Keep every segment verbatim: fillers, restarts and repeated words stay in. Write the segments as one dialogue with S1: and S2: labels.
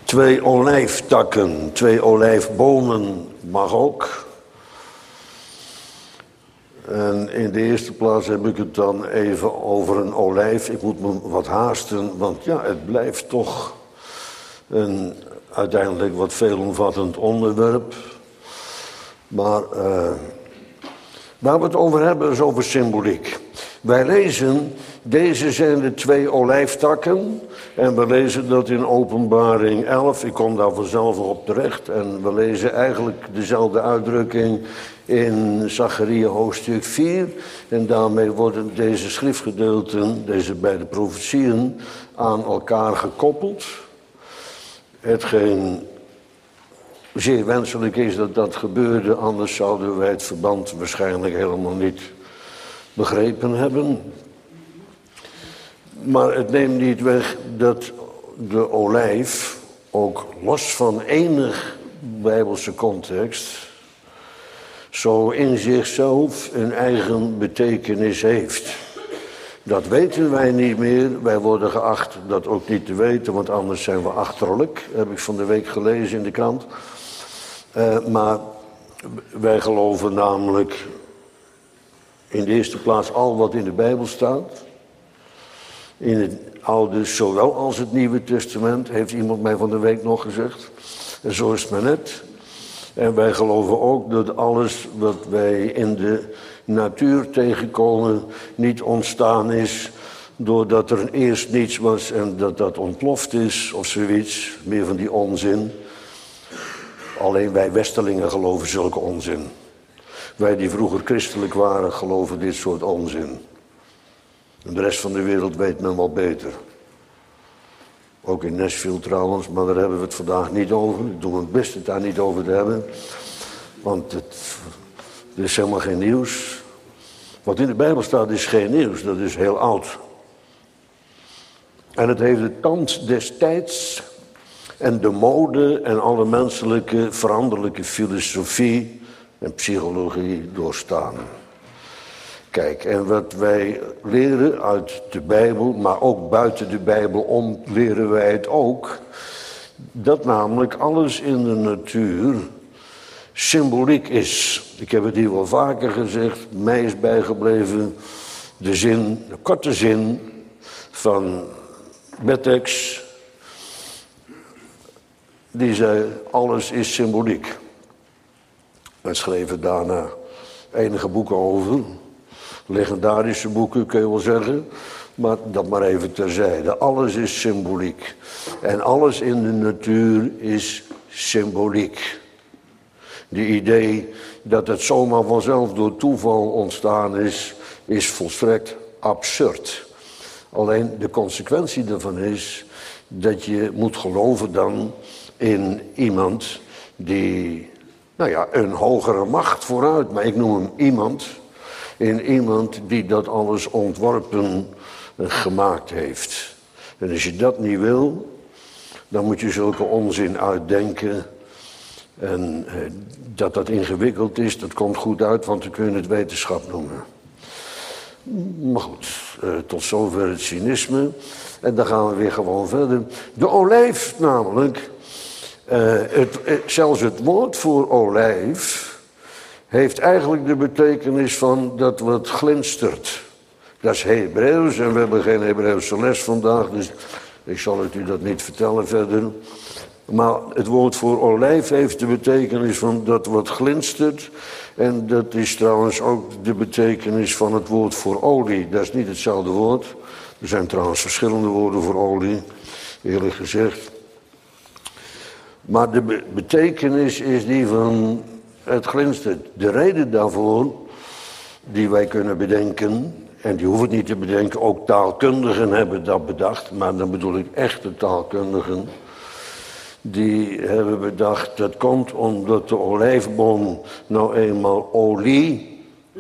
S1: Twee olijftakken, twee olijfbomen mag ook. En in de eerste plaats heb ik het dan even over een olijf. Ik moet me wat haasten, want ja, het blijft toch een uiteindelijk wat veelomvattend onderwerp. Maar uh, waar we het over hebben is over symboliek. Wij lezen, deze zijn de twee olijftakken. En we lezen dat in Openbaring elf, ik kom daar vanzelf op terecht. En we lezen eigenlijk dezelfde uitdrukking in Zacharia hoofdstuk vier. En daarmee worden deze schriftgedeelten, deze beide profetieën, aan elkaar gekoppeld. Hetgeen zeer wenselijk is dat dat gebeurde, anders zouden wij het verband waarschijnlijk helemaal niet begrepen hebben. Maar het neemt niet weg dat de olijf, ook los van enig Bijbelse context, zo in zichzelf een eigen betekenis heeft. Dat weten wij niet meer. Wij worden geacht dat ook niet te weten, want anders zijn we achterlijk. Heb ik van de week gelezen in de krant. Uh, maar wij geloven namelijk in de eerste plaats al wat in de Bijbel staat. In het Oude zowel als het Nieuwe Testament, heeft iemand mij van de week nog gezegd. En zo is het maar net. En wij geloven ook dat alles wat wij in de natuur tegenkomen niet ontstaan is doordat er eerst niets was en dat dat ontploft is of zoiets. Meer van die onzin. Alleen wij Westerlingen geloven zulke onzin. Wij die vroeger christelijk waren geloven dit soort onzin. En de rest van de wereld weet men wel beter. Ook in Nashville trouwens, maar daar hebben we het vandaag niet over. Ik doe mijn best het daar niet over te hebben. Want het, er is helemaal geen nieuws. Wat in de Bijbel staat is geen nieuws, dat is heel oud. En het heeft de tand des tijds en de mode en alle menselijke veranderlijke filosofie en psychologie doorstaan. Kijk, en wat wij leren uit de Bijbel, maar ook buiten de Bijbel om, leren wij het ook. Dat namelijk alles in de natuur symboliek is. Ik heb het hier wel vaker gezegd, mij is bijgebleven de zin, de korte zin van Betex. Die zei, alles is symboliek. En schreef er daarna enige boeken over. Legendarische boeken kun je wel zeggen, maar dat maar even terzijde. Alles is symboliek. En alles in de natuur is symboliek. De idee dat het zomaar vanzelf door toeval ontstaan is, is volstrekt absurd. Alleen de consequentie daarvan is dat je moet geloven dan in iemand die, nou ja, een hogere macht vooruit, maar ik noem hem iemand. In iemand die dat alles ontworpen en gemaakt heeft. En als je dat niet wil, dan moet je zulke onzin uitdenken. En eh, dat dat ingewikkeld is, dat komt goed uit, want we kunnen het wetenschap noemen. Maar goed, eh, tot zover het cynisme. En dan gaan we weer gewoon verder. De olijf namelijk, eh, het, eh, zelfs het woord voor olijf heeft eigenlijk de betekenis van dat wat glinstert. Dat is Hebreeuws en we hebben geen Hebreeuwse les vandaag, dus ik zal het u dat niet vertellen verder. Maar het woord voor olijf heeft de betekenis van dat wat glinstert. En dat is trouwens ook de betekenis van het woord voor olie. Dat is niet hetzelfde woord. Er zijn trouwens verschillende woorden voor olie, eerlijk gezegd. Maar de be- betekenis is die van het glinstert. De reden daarvoor, die wij kunnen bedenken, en die hoeven niet te bedenken, ook taalkundigen hebben dat bedacht, maar dan bedoel ik echte taalkundigen, die hebben bedacht, dat komt omdat de olijfboom nou eenmaal olie,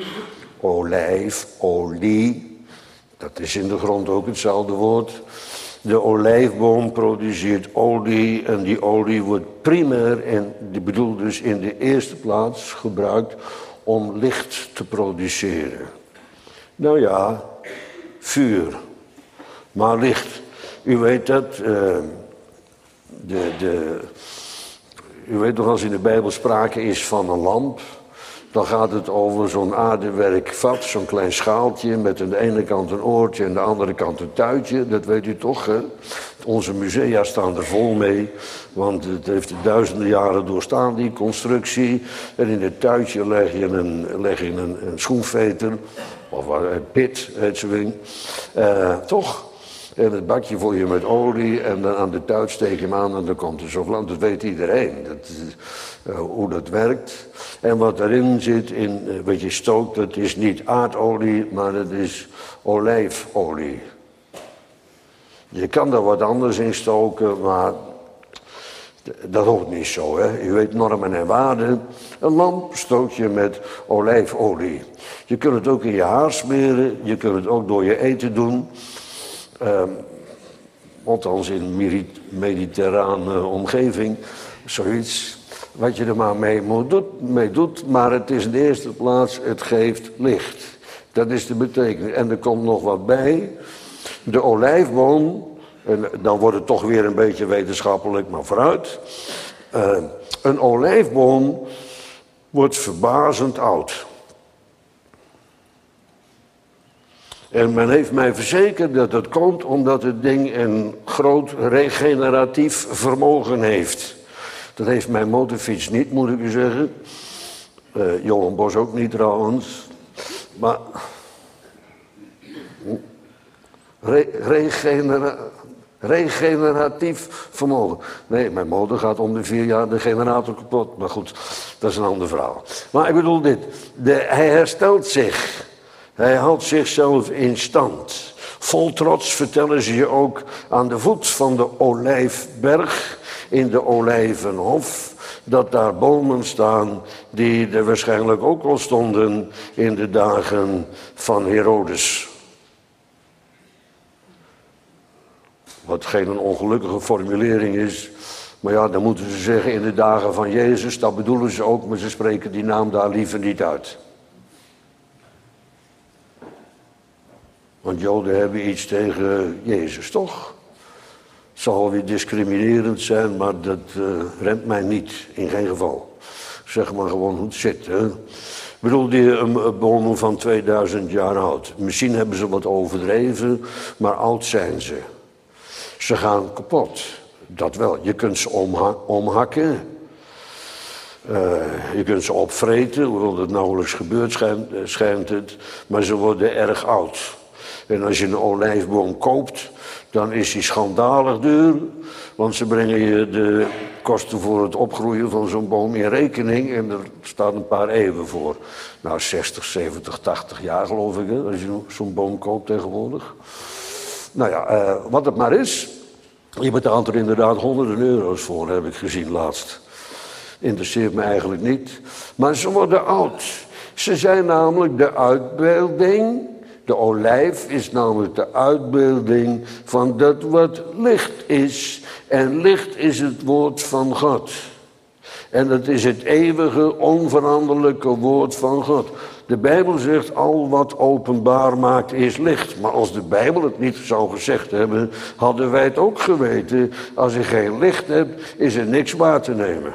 S1: olijf, olie, dat is in de grond ook hetzelfde woord. De olijfboom produceert olie en die olie wordt primair, en die bedoel dus in de eerste plaats gebruikt om licht te produceren. Nou ja, vuur, maar licht. U weet dat, uh, de, de, u weet nog, als in de Bijbel sprake is van een lamp, dan gaat het over zo'n aardewerk vat, zo'n klein schaaltje met aan de ene kant een oortje en aan de andere kant een tuitje. Dat weet u toch, hè? Onze musea staan er vol mee, want het heeft duizenden jaren doorstaan, die constructie. En in het tuitje leg je een, leg je een, een schoenveter, of een pit, heet zo'n ding. Uh, toch? En het bakje vul je met olie en dan aan de tuit steek je hem aan en dan komt er zo vlam. Dat weet iedereen, dat, uh, hoe dat werkt. En wat erin zit, in, uh, wat je stookt, dat is niet aardolie, maar dat is olijfolie. Je kan daar wat anders in stoken, maar dat hoort niet zo, hè. Je weet normen en waarden. Een lamp stook je met olijfolie. Je kunt het ook in je haar smeren, je kunt het ook door je eten doen. Um, althans in een mediterrane omgeving, zoiets, wat je er maar mee, moet, doet, mee doet, maar het is in de eerste plaats, het geeft licht. Dat is de betekenis. En er komt nog wat bij, de olijfboom, en dan wordt het toch weer een beetje wetenschappelijk, maar vooruit. Uh, een olijfboom wordt verbazend oud. En men heeft mij verzekerd dat het komt omdat het ding een groot regeneratief vermogen heeft. Dat heeft mijn motorfiets niet, moet ik u zeggen. Uh, Johan Bos ook niet trouwens. Maar re regenera regeneratief vermogen. Nee, mijn motor gaat om de vier jaar de generator kapot. Maar goed, dat is een ander verhaal. Maar ik bedoel dit. De, hij herstelt zich. Hij houdt zichzelf in stand. Vol trots vertellen ze je ook aan de voet van de Olijfberg in de Olijvenhof, dat daar bomen staan die er waarschijnlijk ook al stonden in de dagen van Herodes. Wat geen ongelukkige formulering is, maar ja, dan moeten ze zeggen in de dagen van Jezus, dat bedoelen ze ook, maar ze spreken die naam daar liever niet uit. Want Joden hebben iets tegen Jezus, toch? Het zal weer discriminerend zijn, maar dat uh, remt mij niet, in geen geval. Zeg maar gewoon hoe het zit, hè. Ik bedoel, die een boom van tweeduizend jaar oud. Misschien hebben ze wat overdreven, maar oud zijn ze. Ze gaan kapot, dat wel. Je kunt ze omha omhakken. Uh, je kunt ze opvreten, hoewel dat nauwelijks gebeurt, schijnt, schijnt het. Maar ze worden erg oud. En als je een olijfboom koopt, dan is die schandalig duur. Want ze brengen je de kosten voor het opgroeien van zo'n boom in rekening. En er staan een paar eeuwen voor. Nou, zestig, zeventig, tachtig jaar geloof ik, hè, als je zo'n boom koopt tegenwoordig. Nou ja, uh, wat het maar is. Je betaalt er inderdaad honderden euro's voor, heb ik gezien laatst. Interesseert me eigenlijk niet. Maar ze worden oud. Ze zijn namelijk de uitbeelding. De olijf is namelijk de uitbeelding van dat wat licht is. En licht is het woord van God. En dat is het eeuwige, onveranderlijke woord van God. De Bijbel zegt, al wat openbaar maakt is licht. Maar als de Bijbel het niet zou gezegd hebben, hadden wij het ook geweten. Als je geen licht hebt, is er niks waar te nemen.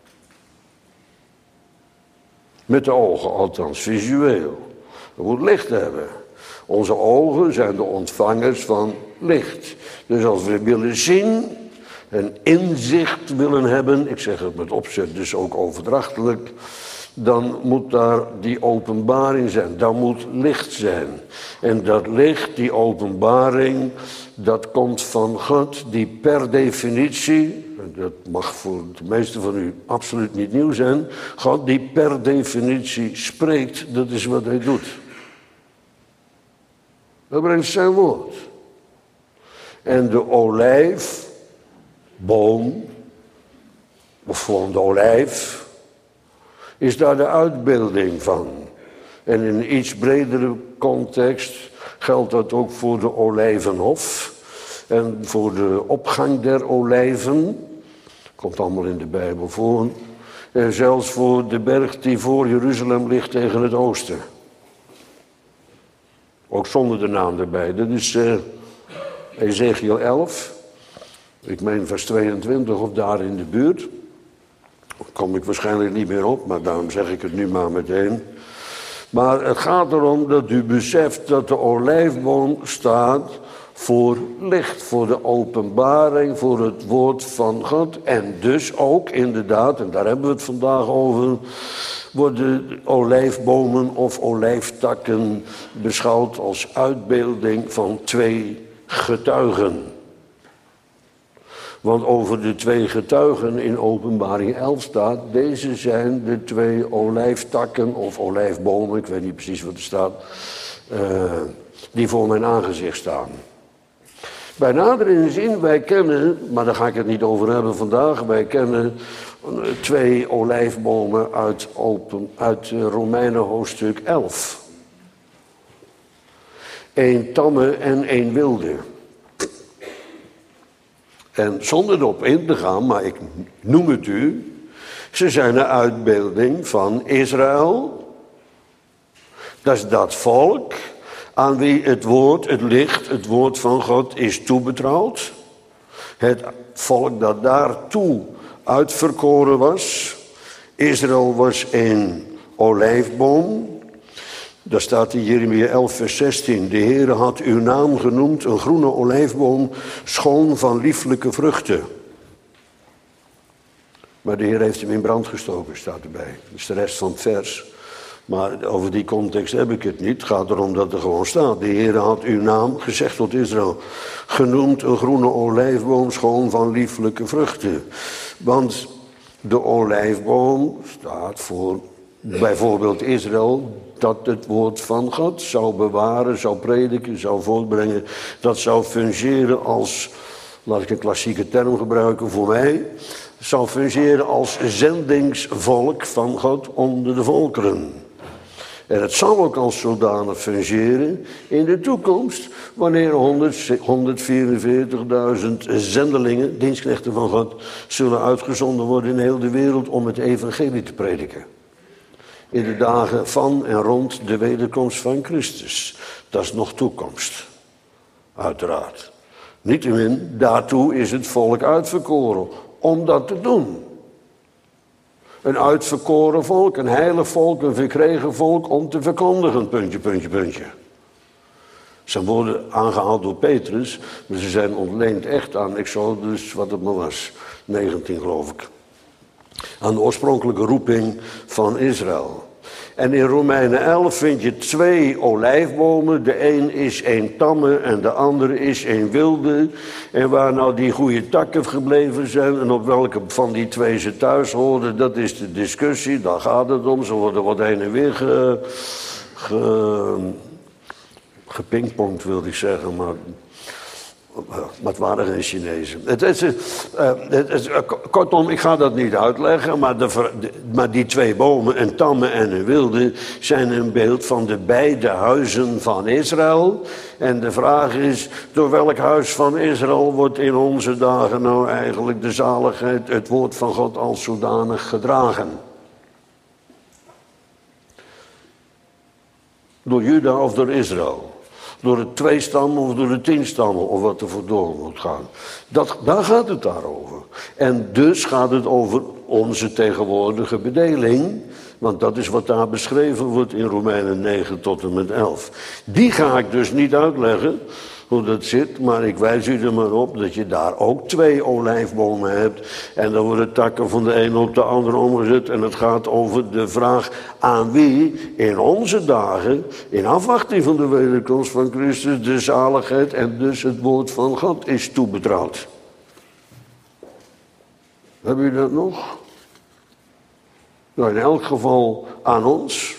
S1: Met de ogen, althans visueel. Je moet licht hebben. Onze ogen zijn de ontvangers van licht. Dus als we willen zien, een inzicht willen hebben, ik zeg het met opzet dus ook overdrachtelijk, dan moet daar die openbaring zijn. Dan moet licht zijn. En dat licht, die openbaring, dat komt van God, die per definitie, dat mag voor de meesten van u absoluut niet nieuw zijn, God die per definitie spreekt, dat is wat hij doet. Dat brengt zijn woord. En de olijfboom, of gewoon de olijf, is daar de uitbeelding van. En in een iets bredere context geldt dat ook voor de Olijvenhof. En voor de opgang der olijven, komt allemaal in de Bijbel voor. En zelfs voor de berg die voor Jeruzalem ligt tegen het oosten. Ook zonder de naam erbij. Dat is uh, Ezekiel elf. Ik meen vers tweeëntwintig of daar in de buurt. Daar kom ik waarschijnlijk niet meer op, maar daarom zeg ik het nu maar meteen. Maar het gaat erom dat u beseft dat de olijfboom staat voor licht, voor de openbaring, voor het woord van God. En dus ook inderdaad, en daar hebben we het vandaag over, worden olijfbomen of olijftakken beschouwd als uitbeelding van twee getuigen. Want over de twee getuigen in Openbaring elf staat, deze zijn de twee olijftakken of olijfbomen, ik weet niet precies wat er staat, uh, die voor mijn aangezicht staan. Bij nader inzien, wij kennen, maar daar ga ik het niet over hebben vandaag, wij kennen twee olijfbomen uit, open, uit Romeinen hoofdstuk elf. Eén tamme en één wilde. En zonder erop in te gaan, maar ik noem het u, ze zijn een uitbeelding van Israël. Dat is dat volk aan wie het woord, het licht, het woord van God is toebetrouwd. Het volk dat daartoe uitverkoren was. Israël was een olijfboom. Daar staat in Jeremia elf vers zestien. De Heere had uw naam genoemd, een groene olijfboom, schoon van lieflijke vruchten. Maar de Heer heeft hem in brand gestoken, staat erbij. Dat is de rest van het vers. Maar over die context heb ik het niet. Het gaat erom dat er gewoon staat. De Heere had uw naam, gezegd tot Israël, genoemd een groene olijfboom, schoon van lieflijke vruchten. Want de olijfboom staat voor bijvoorbeeld Israël, dat het woord van God zou bewaren, zou prediken, zou voortbrengen. Dat zou fungeren als, laat ik een klassieke term gebruiken voor mij, zou fungeren als zendingsvolk van God onder de volkeren. En het zal ook als zodanig fungeren in de toekomst, wanneer honderdvierenveertigduizend zendelingen, dienstknechten van God, zullen uitgezonden worden in heel de wereld om het evangelie te prediken. In de dagen van en rond de wederkomst van Christus. Dat is nog toekomst. Uiteraard. Niettemin, daartoe is het volk uitverkoren om dat te doen. Een uitverkoren volk, een heilig volk, een verkregen volk om te verkondigen, puntje, puntje, puntje. Ze worden aangehaald door Petrus, maar ze zijn ontleend echt aan Exodus, wat het maar was, negentien geloof ik. Aan de oorspronkelijke roeping van Israël. En in Romeinen elf vind je twee olijfbomen. De een is een tamme en de andere is een wilde. En waar nou die goede takken gebleven zijn en op welke van die twee ze thuis horen, dat is de discussie. Daar gaat het om. Ze worden wat heen en weer ge, ge, gepingpongd, wilde ik zeggen, maar Maar het waren geen Chinezen. Het is, uh, het is, uh, kortom, ik ga dat niet uitleggen, maar, de, de, maar die twee bomen, een tamme en een wilde, zijn een beeld van de beide huizen van Israël. En de vraag is, door welk huis van Israël wordt in onze dagen nou eigenlijk de zaligheid, het woord van God als zodanig gedragen? Door Juda of door Israël? Door de twee stammen of door de tien stammen, of wat er voor door moet gaan. Dat, daar gaat het daarover. En dus gaat het over onze tegenwoordige bedeling. Want dat is wat daar beschreven wordt in Romeinen negen tot en met elf. Die ga ik dus niet uitleggen hoe dat zit, maar ik wijs u er maar op dat je daar ook twee olijfbomen hebt. En dan worden takken van de een op de andere omgezet. En het gaat over de vraag aan wie in onze dagen, in afwachting van de wederkomst van Christus, de zaligheid en dus het woord van God is toebetrouwd. Hebben jullie dat nog? Nou, in elk geval aan ons.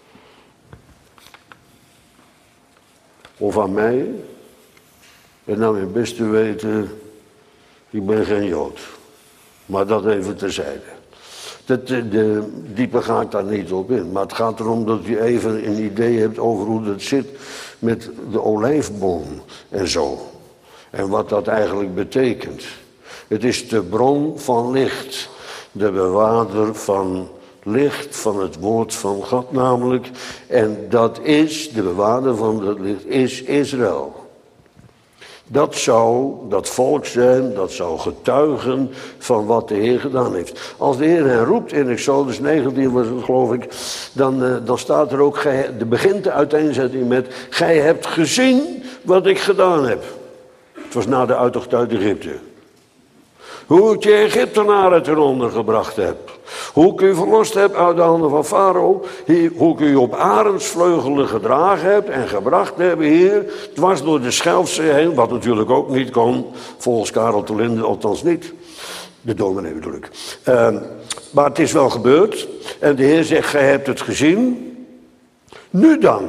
S1: Of aan mij. En nou in best te weten, ik ben geen Jood. Maar dat even terzijde. Dat, de, de, dieper ga ik daar niet op in. Maar het gaat erom dat je even een idee hebt over hoe dat zit met de olijfboom en zo. En wat dat eigenlijk betekent. Het is de bron van licht. De bewaarder van licht, van het woord van God namelijk. En dat is, de bewaarder van dat licht, is Israël. Dat zou dat volk zijn, dat zou getuigen van wat de Heer gedaan heeft. Als de Heer hen roept in Exodus negentien, was het, geloof ik, dan, uh, dan staat er ook, gij, de begint de uiteenzetting met, gij hebt gezien wat ik gedaan heb. Het was na de uittocht uit Egypte. Hoe ik je Egyptenaren ten onder gebracht heb. Hoe ik u verlost heb uit de handen van Farao. Hoe ik u op arendsvleugelen gedragen heb en gebracht heb hier. Dwars door de Schelfzee heen. Wat natuurlijk ook niet kon. Volgens Karel te Linde althans niet. De dominee bedoel ik. Uh, maar het is wel gebeurd. En de Heer zegt, gij hebt het gezien. Nu dan.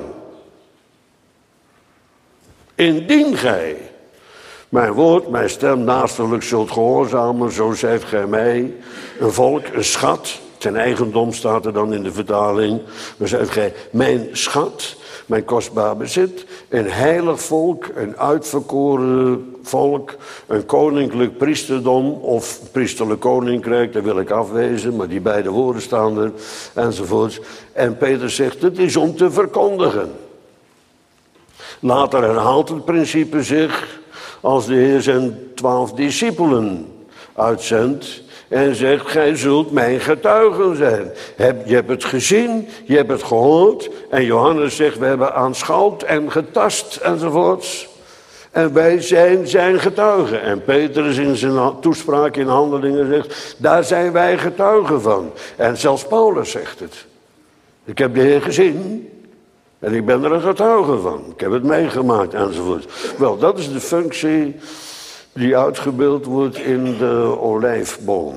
S1: Indien gij mijn woord, mijn stem naasterlijk zult gehoorzamen, zo zijt gij mij, een volk, een schat, ten eigendom staat er dan in de vertaling, dan zijt gij mijn schat, mijn kostbaar bezit, een heilig volk, een uitverkoren volk, een koninklijk priesterdom of priesterlijk koninkrijk, daar wil ik afwezen, maar die beide woorden staan er, enzovoort. En Peter zegt, het is om te verkondigen. Later herhaalt het principe zich, als de Heer zijn twaalf discipelen uitzendt en zegt, gij zult mijn getuigen zijn. Je hebt het gezien, je hebt het gehoord. En Johannes zegt, we hebben aanschouwd en getast enzovoorts. En wij zijn zijn getuigen. En Petrus in zijn toespraak in Handelingen zegt, daar zijn wij getuigen van. En zelfs Paulus zegt het. Ik heb de Heer gezien. En ik ben er een getuige van. Ik heb het meegemaakt enzovoort. Wel, dat is de functie die uitgebeeld wordt in de olijfboom.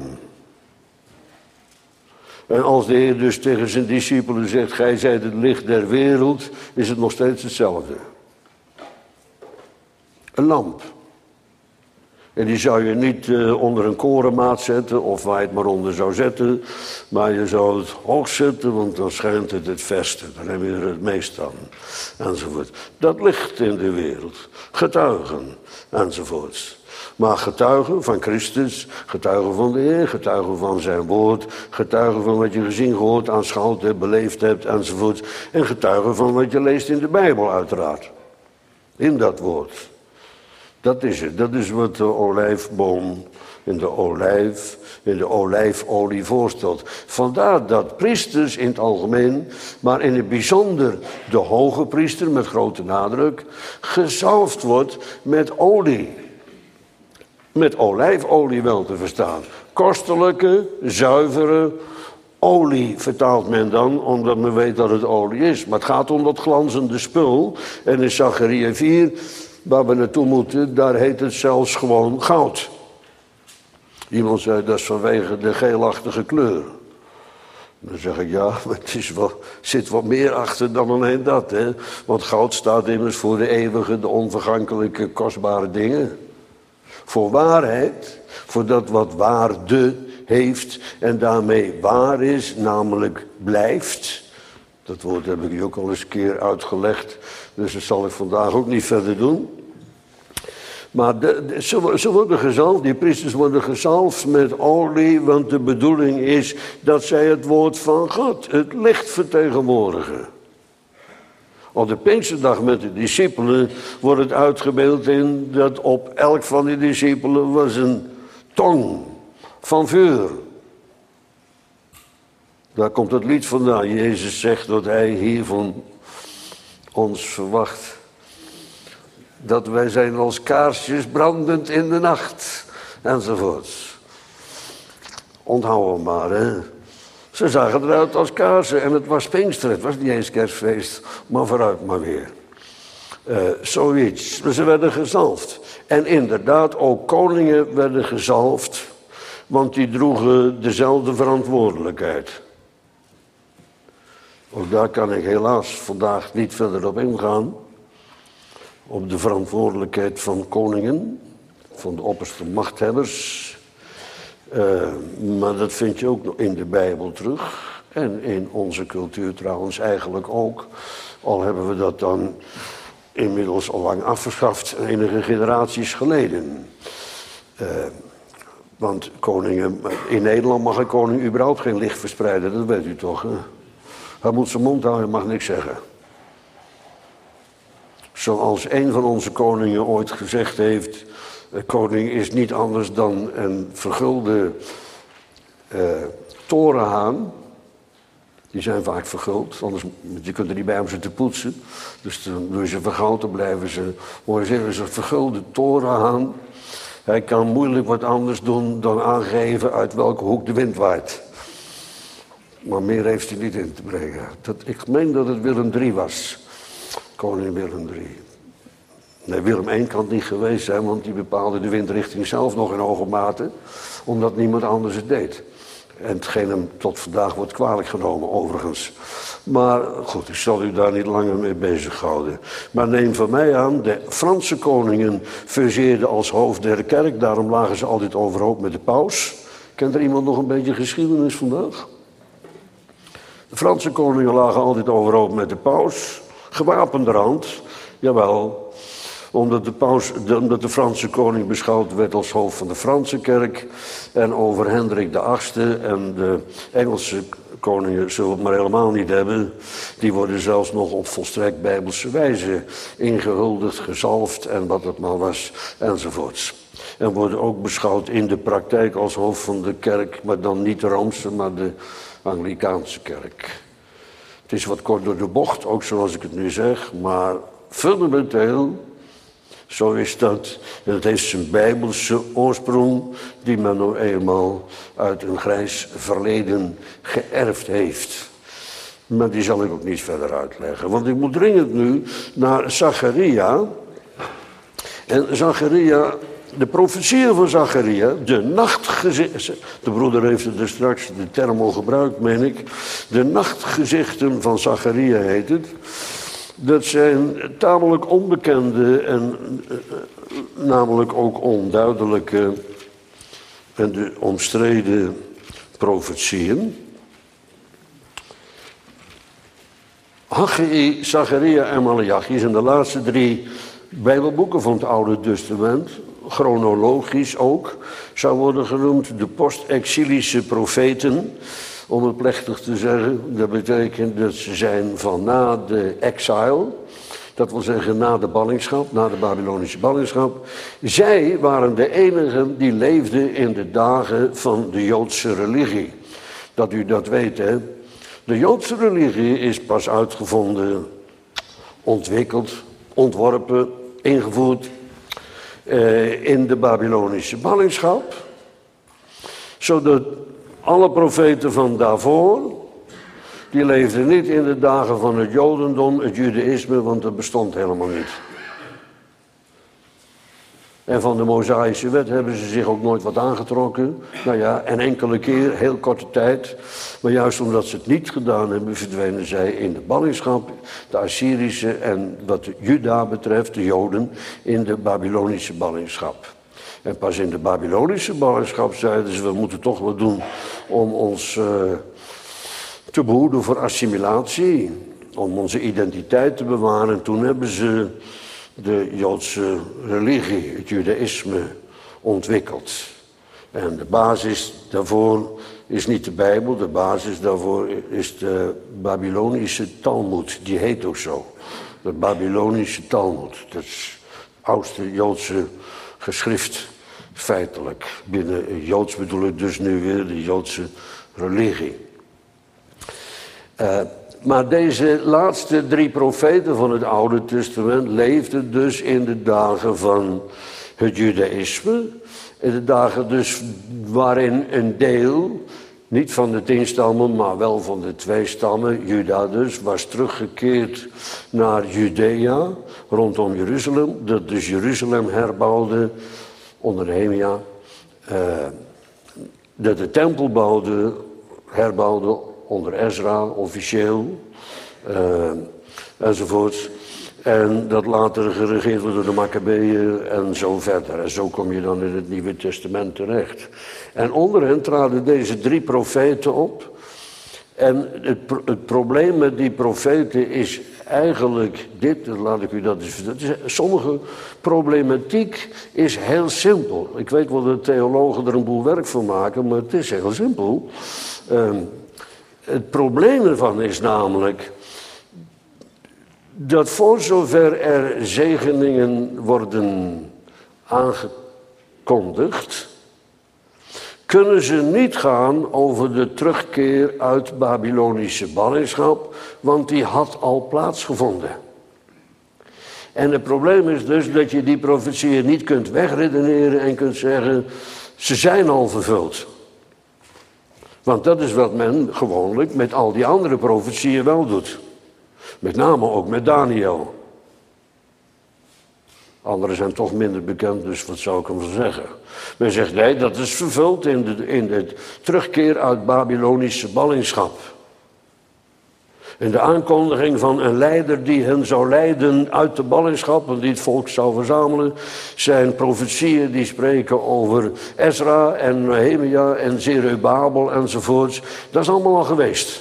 S1: En als de Heer dus tegen zijn discipelen zegt, gij zijt het licht der wereld, is het nog steeds hetzelfde. Een lamp. En die zou je niet uh, onder een korenmaat zetten, of waar je het maar onder zou zetten. Maar je zou het hoog zetten, want dan schijnt het het verste. Dan heb je er het meest aan, enzovoort. Dat ligt in de wereld. Getuigen, enzovoort. Maar getuigen van Christus, getuigen van de Heer, getuigen van zijn woord, getuigen van wat je gezien, gehoord, aanschouwd hebt, beleefd hebt, enzovoort. En getuigen van wat je leest in de Bijbel, uiteraard. In dat woord. Dat is het. Dat is wat de olijfboom in de olijf, in de olijfolie voorstelt. Vandaar dat priesters in het algemeen, maar in het bijzonder de hoge priester met grote nadruk, gezalfd wordt met olie. Met olijfolie wel te verstaan. Kostelijke, zuivere olie vertaalt men dan, omdat men weet dat het olie is. Maar het gaat om dat glanzende spul. En in Zacharia vier, waar we naartoe moeten, daar heet het zelfs gewoon goud. Iemand zei, dat is vanwege de geelachtige kleur. Dan zeg ik, ja, maar het is wel, zit wat meer achter dan alleen dat. Hè? Want goud staat immers voor de eeuwige, de onvergankelijke, kostbare dingen. Voor waarheid, voor dat wat waarde heeft en daarmee waar is, namelijk blijft. Dat woord heb ik u ook al eens een keer uitgelegd, dus dat zal ik vandaag ook niet verder doen. Maar de, de, ze, ze worden gezalfd, die priesters worden gezalfd met olie, want de bedoeling is dat zij het woord van God, het licht vertegenwoordigen. Op de Pinksterdag met de discipelen wordt het uitgebeeld in dat op elk van die discipelen was een tong van vuur. Daar komt het lied vandaan. Jezus zegt dat hij hier van ons verwacht. Dat wij zijn als kaarsjes brandend in de nacht. Enzovoorts. Onthoud hem maar, hè. Ze zagen eruit als kaarsen en het was Pinkster. Het was niet eens kerstfeest, maar vooruit maar weer. Uh, zoiets. Ze werden gezalfd. En inderdaad, ook koningen werden gezalfd. Want die droegen dezelfde verantwoordelijkheid. Ook daar kan ik helaas vandaag niet verder op ingaan. Op de verantwoordelijkheid van koningen. Van de opperste machthebbers. Uh, maar dat vind je ook nog in de Bijbel terug. En in onze cultuur trouwens eigenlijk ook. Al hebben we dat dan inmiddels al lang afgeschaft, enige generaties geleden. Uh, want koningen, in Nederland mag een koning überhaupt geen licht verspreiden, dat weet u toch. Hè? Hij moet zijn mond houden, hij mag niks zeggen. Zoals een van onze koningen ooit gezegd heeft, een koning is niet anders dan een vergulde uh, torenhaan. Die zijn vaak verguld, anders je kunt er niet bij om ze te poetsen. Dus dan doen ze vergoten, blijven ze, hoor je zeggen, ze vergulde torenhaan. Hij kan moeilijk wat anders doen dan aangeven uit welke hoek de wind waait. Maar meer heeft hij niet in te brengen. Dat, ik meen dat het Willem de derde was. Koning Willem de derde. Nee, Willem de eerste kan het niet geweest zijn, want die bepaalde de windrichting zelf nog in hoge mate. Omdat niemand anders het deed. En hetgeen hem tot vandaag wordt kwalijk genomen, overigens. Maar goed, ik zal u daar niet langer mee bezighouden. Maar neem van mij aan, de Franse koningen fungeerden als hoofd der kerk. Daarom lagen ze altijd overhoop met de paus. Kent er iemand nog een beetje geschiedenis vandaag? De Franse koningen lagen altijd overhoop met de paus. Gewapenderhand, jawel. Omdat de, paus, de, omdat de Franse koning beschouwd werd als hoofd van de Franse kerk. En over Hendrik de achtste en de Engelse koningen zullen we het maar helemaal niet hebben. Die worden zelfs nog op volstrekt bijbelse wijze ingehuldigd, gezalfd en wat het maar was, enzovoorts. En worden ook beschouwd in de praktijk als hoofd van de kerk, maar dan niet de Roomse, maar de Anglikaanse kerk. Het is wat kort door de bocht, ook zoals ik het nu zeg, maar fundamenteel, zo is dat. En het heeft zijn bijbelse oorsprong, die men nou eenmaal uit een grijs verleden geërfd heeft. Maar die zal ik ook niet verder uitleggen, want ik moet dringend nu naar Zacharia. En Zacharia, de profetieën van Zacharia, de nachtgezichten, de broeder heeft er dus straks de term al gebruikt, meen ik. De nachtgezichten van Zacharia heet het. Dat zijn tamelijk onbekende en uh, namelijk ook onduidelijke en de omstreden profetieën. Haggai, Zacharia en Maleachi zijn de laatste drie Bijbelboeken van het Oude Testament. Chronologisch ook zou worden genoemd de post-exilische profeten. Om het plechtig te zeggen, dat betekent dat ze zijn van na de exile, dat wil zeggen na de ballingschap, na de Babylonische ballingschap. Zij waren de enigen die leefden in de dagen van de Joodse religie. Dat u dat weet, hè. De Joodse religie is pas uitgevonden, ontwikkeld, ontworpen, ingevoerd eh, in de Babylonische ballingschap. Zodat alle profeten van daarvoor, die leefden niet in de dagen van het Jodendom, het Judaïsme, want dat bestond helemaal niet. En van de Mosaïsche wet hebben ze zich ook nooit wat aangetrokken. Nou ja, een enkele keer, heel korte tijd. Maar juist omdat ze het niet gedaan hebben, verdwenen zij in de ballingschap. De Assyrische en wat de Juda betreft, de Joden, in de Babylonische ballingschap. En pas in de Babylonische ballingschap zeiden ze, we moeten toch wat doen om ons uh, te behoeden voor assimilatie. Om onze identiteit te bewaren. En toen hebben ze de Joodse religie, het Judaïsme, ontwikkeld. En de basis daarvoor is niet de Bijbel, de basis daarvoor is de Babylonische Talmud. Die heet ook zo. De Babylonische Talmud. Dat is het oudste Joodse geschrift, feitelijk. Binnen Joods bedoel ik dus nu weer de Joodse religie. Uh, maar deze laatste drie profeten van het Oude Testament leefden dus in de dagen van het Judaïsme. In de dagen dus waarin een deel, niet van de tien stammen, maar wel van de twee stammen, Juda dus, was teruggekeerd naar Judea, rondom Jeruzalem. Dat dus Jeruzalem herbouwde onder Nehemia. Uh, dat de tempel bouwde, herbouwde onder Ezra, officieel, uh, enzovoort. En dat later geregeerd wordt door de Maccabeeën en zo verder. En zo kom je dan in het Nieuwe Testament terecht. En onder hen traden deze drie profeten op. En het, het probleem met die profeten is eigenlijk dit, laat ik u dat eens vertellen. Sommige problematiek is heel simpel. Ik weet wel dat theologen er een boel werk van maken, maar het is heel simpel. Um, Het probleem ervan is namelijk dat voor zover er zegeningen worden aangekondigd, kunnen ze niet gaan over de terugkeer uit Babylonische ballingschap, want die had al plaatsgevonden. En het probleem is dus dat je die profetieën niet kunt wegredeneren en kunt zeggen, ze zijn al vervuld. Want dat is wat men gewoonlijk met al die andere profetieën wel doet. Met name ook met Daniel. Anderen zijn toch minder bekend, dus wat zou ik hem van zeggen? Men zegt, nee, dat is vervuld in de, in de terugkeer uit Babylonische ballingschap. In de aankondiging van een leider die hen zou leiden uit de ballingschap en die het volk zou verzamelen, zijn profetieën die spreken over Ezra en Nehemia en Zerubabel enzovoorts. Dat is allemaal al geweest.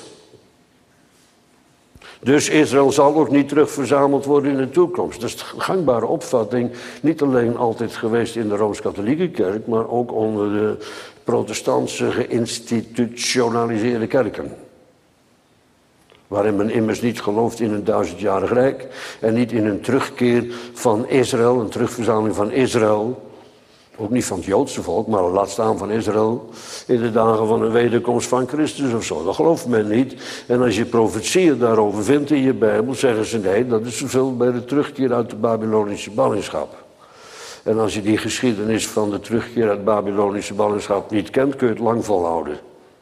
S1: Dus Israël zal ook niet terugverzameld worden in de toekomst. Dat is de gangbare opvatting, niet alleen altijd geweest in de Rooms-Katholieke kerk, maar ook onder de protestantse geïnstitutionaliseerde kerken. Waarin men immers niet gelooft in een duizendjarig rijk en niet in een terugkeer van Israël, een terugverzameling van Israël. Ook niet van het Joodse volk, maar laat staan van Israël in de dagen van de wederkomst van Christus of zo. Dat gelooft men niet. En als je profetieën daarover vindt in je Bijbel, zeggen ze nee, dat is zoveel bij de terugkeer uit de Babylonische ballingschap. En als je die geschiedenis van de terugkeer uit de Babylonische ballingschap niet kent, kun je het lang volhouden.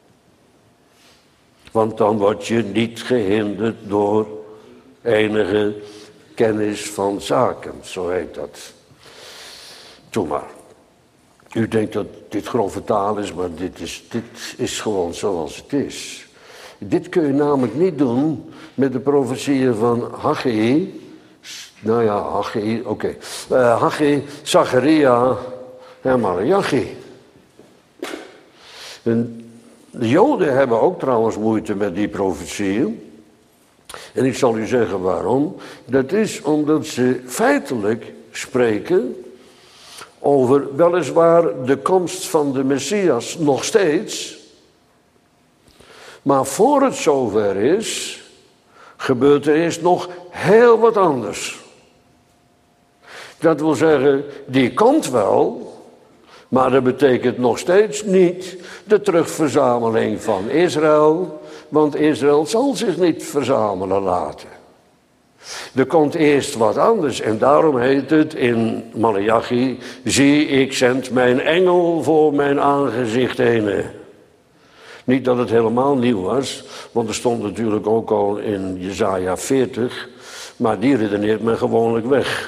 S1: Want dan word je niet gehinderd door enige kennis van zaken, zo heet dat. Doe maar. U denkt dat dit grove taal is, maar dit is, dit is gewoon zoals het is. Dit kun je namelijk niet doen met de profetieën van Haggai. Nou ja, Haggai, oké. Okay. Uh, Haggai, Zacharia en Malachi. En de Joden hebben ook trouwens moeite met die profetieën. En ik zal u zeggen waarom. Dat is omdat ze feitelijk spreken over weliswaar de komst van de Messias nog steeds. Maar voor het zover is, gebeurt er eerst nog heel wat anders. Dat wil zeggen, die komt wel, maar dat betekent nog steeds niet de terugverzameling van Israël, want Israël zal zich niet verzamelen laten. Er komt eerst wat anders en daarom heet het in Malachi, zie ik zend mijn engel voor mijn aangezicht heen. Niet dat het helemaal nieuw was, want er stond natuurlijk ook al in Jesaja veertig, maar die redeneert men gewoonlijk weg.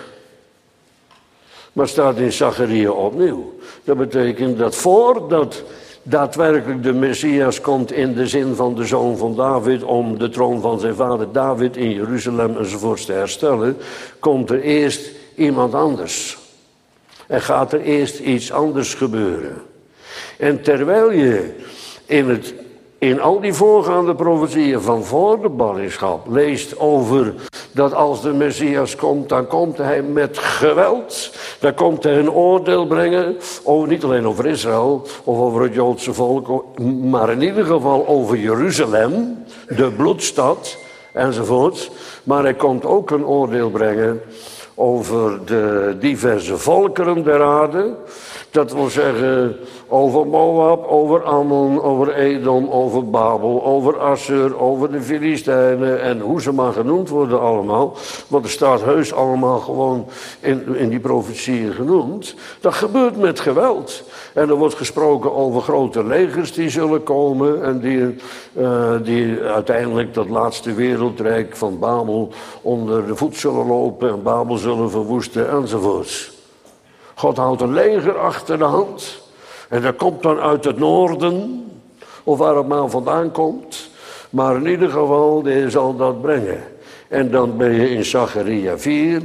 S1: Maar staat in Zacharia opnieuw. Dat betekent dat voordat daadwerkelijk de Messias komt in de zin van de zoon van David om de troon van zijn vader David in Jeruzalem enzovoorts te herstellen, komt er eerst iemand anders. En gaat er eerst iets anders gebeuren. En terwijl je in, het, in al die voorgaande profetieën van voor de ballingschap leest over dat als de Messias komt, dan komt hij met geweld. Dan komt hij een oordeel brengen, over, niet alleen over Israël of over het Joodse volk, maar in ieder geval over Jeruzalem, de bloedstad enzovoort. Maar hij komt ook een oordeel brengen over de diverse volkeren der aarde. Dat wil zeggen over Moab, over Ammon, over Edom, over Babel, over Assur, over de Filistijnen en hoe ze maar genoemd worden allemaal. Want er staat heus allemaal gewoon in, in die profetieën genoemd. Dat gebeurt met geweld. En er wordt gesproken over grote legers die zullen komen en die, uh, die uiteindelijk dat laatste wereldrijk van Babel onder de voet zullen lopen en Babel zullen verwoesten enzovoorts. God houdt een leger achter de hand. En dat komt dan uit het noorden. Of waar het maar vandaan komt. Maar in ieder geval, die zal dat brengen. En dan ben je in Zacharia vier.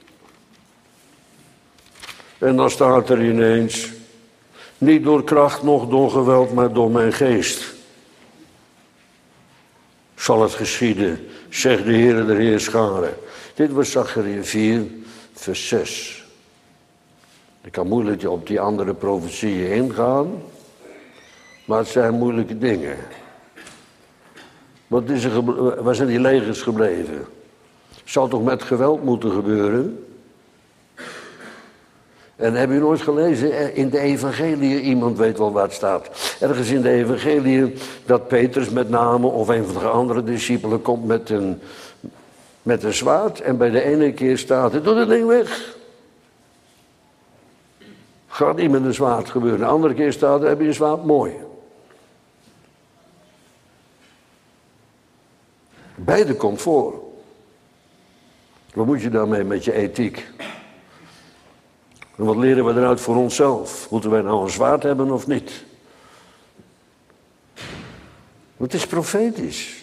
S1: En dan staat er ineens. Niet door kracht, noch door geweld, maar door mijn geest. Zal het geschieden, zegt de Heer der Heerscharen. Dit was Zacharia vier, vers zes. Ik kan moeilijk op die andere profetieën ingaan, maar het zijn moeilijke dingen. Wat is er gebl- waar zijn die legers gebleven? Zou toch met geweld moeten gebeuren? En heb u nooit gelezen in de evangelie, iemand weet wel waar het staat. Ergens in de evangelie dat Petrus met name of een van de andere discipelen komt met een, met een zwaard. En bij de ene keer staat het, doe dat ding weg. Gaat niet met een zwaard gebeuren. De andere keer staat er, heb je een zwaard, mooi. Beide komt voor. Wat moet je daarmee met je ethiek? En wat leren we eruit voor onszelf? Moeten wij nou een zwaard hebben of niet? Het is profetisch.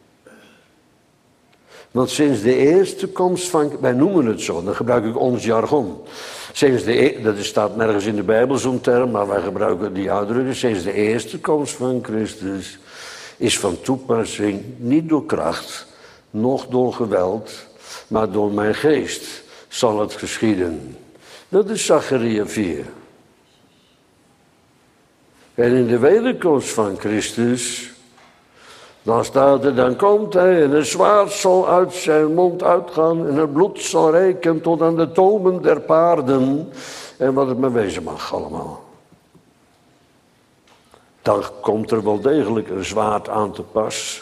S1: Want sinds de eerste komst van, wij noemen het zo, dan gebruik ik ons jargon. Sinds de, dat staat nergens in de Bijbel zo'n term, maar wij gebruiken die uitdrukking. Sinds de eerste komst van Christus is van toepassing niet door kracht, noch door geweld, maar door mijn geest zal het geschieden. Dat is Zacharia vier. En in de wederkomst van Christus, dan staat er, dan komt hij en een zwaard zal uit zijn mond uitgaan en het bloed zal reiken tot aan de tomen der paarden en wat het maar wezen mag allemaal. Dan komt er wel degelijk een zwaard aan te pas.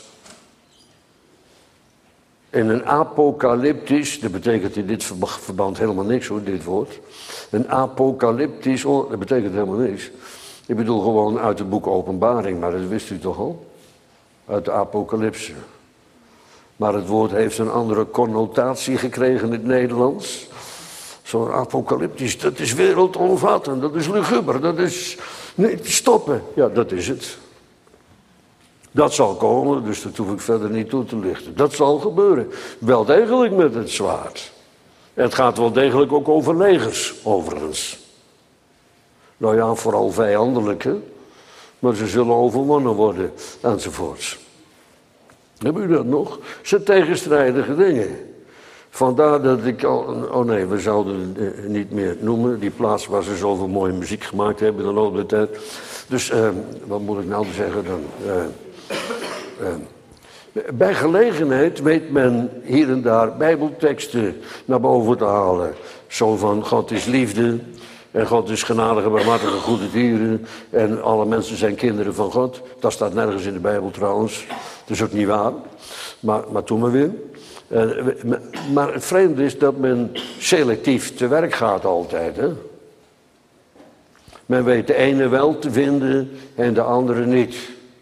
S1: En een apocalyptisch, dat betekent in dit verband helemaal niks hoor, dit woord. Een apocalyptisch, oh, dat betekent helemaal niks. Ik bedoel gewoon uit het boek Openbaring, maar dat wist u toch al? Uit de apocalypse. Maar het woord heeft een andere connotatie gekregen in het Nederlands. Zo'n apocalyptisch, dat is wereldomvattend, dat is luguber, dat is niet te stoppen. Ja, dat is het. Dat zal komen, dus dat hoef ik verder niet toe te lichten. Dat zal gebeuren. Wel degelijk met het zwaard. En het gaat wel degelijk ook over legers, overigens. Nou ja, vooral vijandelijke. Maar ze zullen overwonnen worden, enzovoorts. Hebben u dat nog? Het zijn tegenstrijdige dingen. Vandaar dat ik al... Oh nee, we zouden het niet meer noemen. Die plaats waar ze zoveel mooie muziek gemaakt hebben in de loop der tijd. Dus, uh, wat moet ik nou zeggen dan... Uh, Uh, bij gelegenheid weet men hier en daar bijbelteksten naar boven te halen. Zo van God is liefde en God is genadige, barmhartige, goede dieren en alle mensen zijn kinderen van God. Dat staat nergens in de Bijbel trouwens. Dat is ook niet waar. Maar, maar toen maar weer. Uh, maar het vreemde is dat men selectief te werk gaat altijd. Hè? Men weet de ene wel te vinden en de andere niet.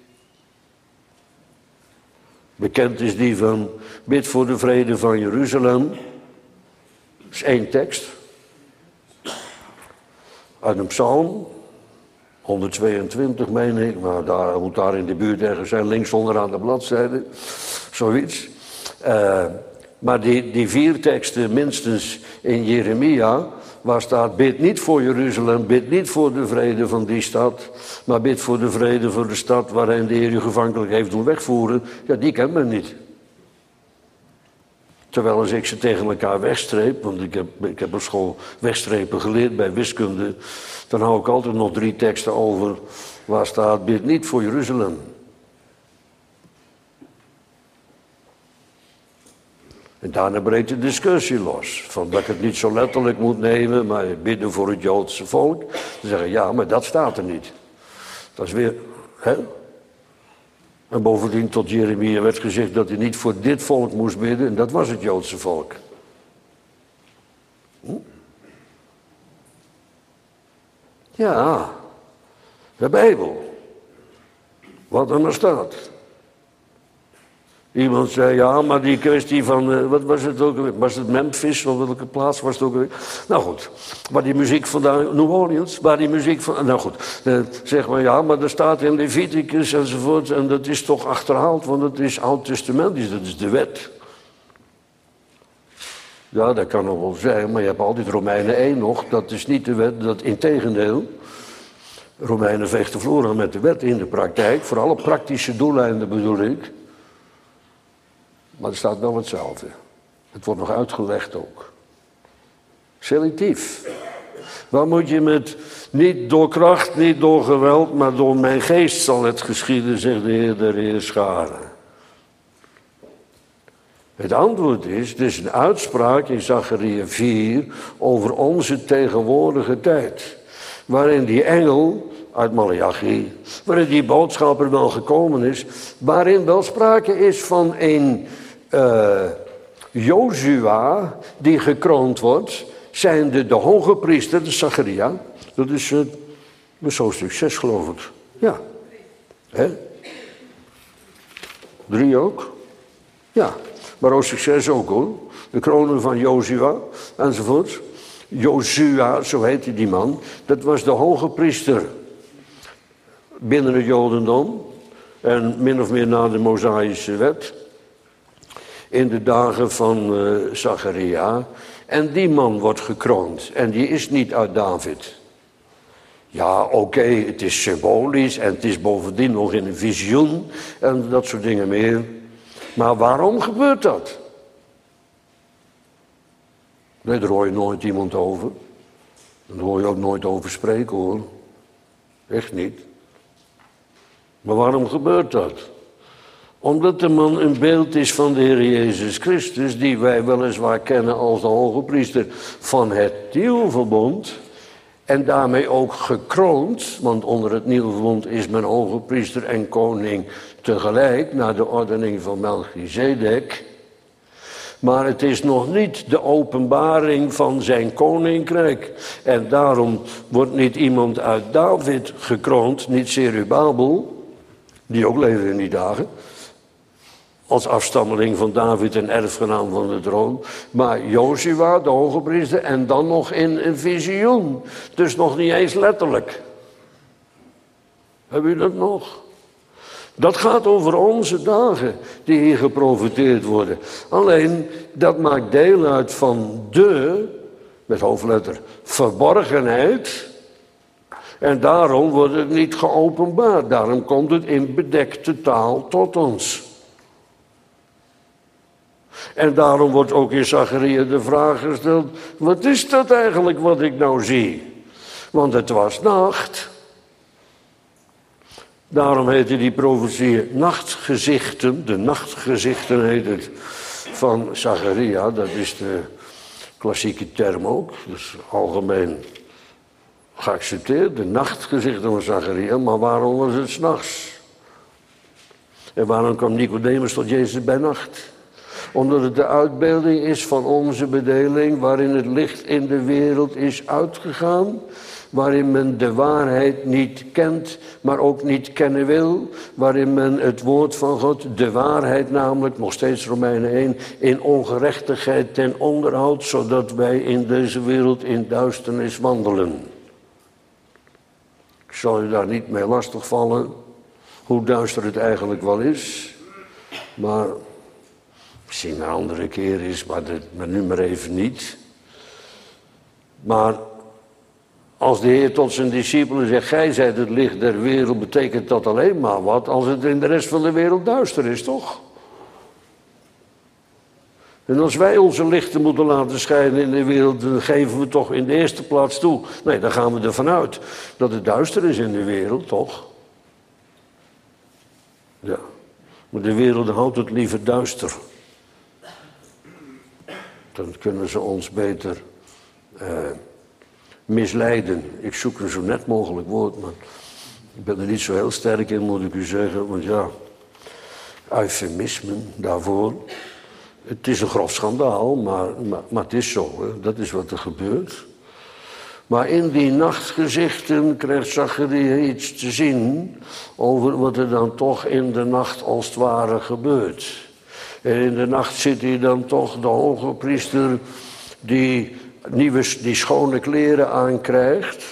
S1: Bekend is die van bid voor de vrede van Jeruzalem. Dat is één tekst. Uit een psalm. honderdtweeëntwintig meen ik. Maar daar moet daar in de buurt ergens zijn. Links onderaan de bladzijde. Zoiets. Uh, maar die, die vier teksten minstens in Jeremia. Waar staat bid niet voor Jeruzalem. Bid niet voor de vrede van die stad. Maar bid voor de vrede voor de stad waarin de Heer u gevankelijk heeft doen wegvoeren. Ja, die kent men niet. Terwijl als ik ze tegen elkaar wegstreep, want ik heb, ik heb op school wegstrepen geleerd bij wiskunde. Dan hou ik altijd nog drie teksten over waar staat bid niet voor Jeruzalem. En daarna breekt de discussie los. Van dat ik het niet zo letterlijk moet nemen, maar bidden voor het Joodse volk. Dan zeggen ja, maar dat staat er niet. Dat is weer, hè? En bovendien tot Jeremia werd gezegd dat hij niet voor dit volk moest bidden. En dat was het Joodse volk. Hm? Ja, de Bijbel. Wat er maar staat. Iemand zei, ja, maar die kwestie van, uh, wat was het ook alweer? Was het Memphis, of welke plaats was het ook alweer? Nou goed, waar die muziek vandaan, New Orleans, waar die muziek van, nou goed. Uh, zeg maar, ja, maar er staat in Leviticus enzovoort, en dat is toch achterhaald, want het is oud-testamentisch, dat is de wet. Ja, dat kan nog wel zijn, maar je hebt altijd Romeinen één nog, dat is niet de wet, dat integendeel. Romeinen veegt de vloer aan met de wet in de praktijk, voor alle praktische doeleinden bedoel ik. Maar er staat wel hetzelfde. Het wordt nog uitgelegd ook. Selectief. Waar moet je met, niet door kracht, niet door geweld, maar door mijn geest zal het geschieden, zegt de Heer der Heerscharen. Het antwoord is, het is een uitspraak in Zacharia vier over onze tegenwoordige tijd. Waarin die engel uit Maleachi, waarin die boodschapper wel gekomen is, waarin wel sprake is van een uh, Jozua die gekroond wordt, zijnde de hoge priester, de Zacharia. Dat is uh, zo'n succes, geloof ik. Ja. Hè? Drie ook? Ja. Maar Hoofdstuk zes ook hoor. De kronen van Jozua enzovoort. Jozua, zo heette die man. Dat was de hoge priester binnen het Jodendom. En min of meer na de Mosaïsche wet. In de dagen van uh, Zacharia. En die man wordt gekroond. En die is niet uit David. Ja, oké, okay, het is symbolisch. En het is bovendien nog in een visioen. En dat soort dingen meer. Maar waarom gebeurt dat? Nee, daar hoor je nooit iemand over. Daar hoor je ook nooit over spreken hoor. Echt niet. Maar waarom gebeurt dat? Omdat de man een beeld is van de Heer Jezus Christus, die wij weliswaar kennen als de hoge priester van het nieuwe verbond. En daarmee ook gekroond, want onder het nieuwe verbond is men hoge priester en koning tegelijk, naar de ordening van Melchizedek. Maar het is nog niet de openbaring van zijn koninkrijk. En daarom wordt niet iemand uit David gekroond, niet Zerubabel, die ook leefde in die dagen, als afstammeling van David en erfgenaam van de troon. Maar Jozua, de hoge priester, en dan nog in een visioen. Dus nog niet eens letterlijk. Heb je dat nog? Dat gaat over onze dagen die hier geprofeteerd worden. Alleen, dat maakt deel uit van de, met hoofdletter, verborgenheid. En daarom wordt het niet geopenbaard. Daarom komt het in bedekte taal tot ons. En daarom wordt ook in Zacharia de vraag gesteld, wat is dat eigenlijk wat ik nou zie? Want het was nacht. Daarom heette die profetie nachtgezichten, de nachtgezichten heet het van Zacharia, dat is de klassieke term ook, dus algemeen geaccepteerd, de nachtgezichten van Zacharia, maar waarom was het 's nachts? En waarom kwam Nicodemus tot Jezus bij nacht? Omdat het de uitbeelding is van onze bedeling, waarin het licht in de wereld is uitgegaan, waarin men de waarheid niet kent, maar ook niet kennen wil, waarin men het woord van God, de waarheid namelijk, nog steeds Romeinen één, in ongerechtigheid ten onder houdt, zodat wij in deze wereld in duisternis wandelen. Ik zal u daar niet mee lastigvallen, hoe duister het eigenlijk wel is, maar misschien een andere keer is, maar, dat, maar nu maar even niet. Maar als de Heer tot zijn discipelen zegt, gij zijt het licht der wereld, betekent dat alleen maar wat als het in de rest van de wereld duister is, toch? En als wij onze lichten moeten laten schijnen in de wereld, dan geven we toch in de eerste plaats toe. Nee, dan gaan we ervan uit dat het duister is in de wereld, toch? Ja, maar de wereld houdt het liever duister. Dan kunnen ze ons beter uh, misleiden. Ik zoek een zo net mogelijk woord, maar ik ben er niet zo heel sterk in, moet ik u zeggen. Want ja, eufemismen daarvoor. Het is een grof schandaal, maar, maar, maar het is zo. Hè. Dat is wat er gebeurt. Maar in die nachtgezichten krijgt Zacharia iets te zien over wat er dan toch in de nacht als het ware gebeurt. En in de nacht zit hij dan toch, de hoge priester, die, nieuwe, die schone kleren aankrijgt.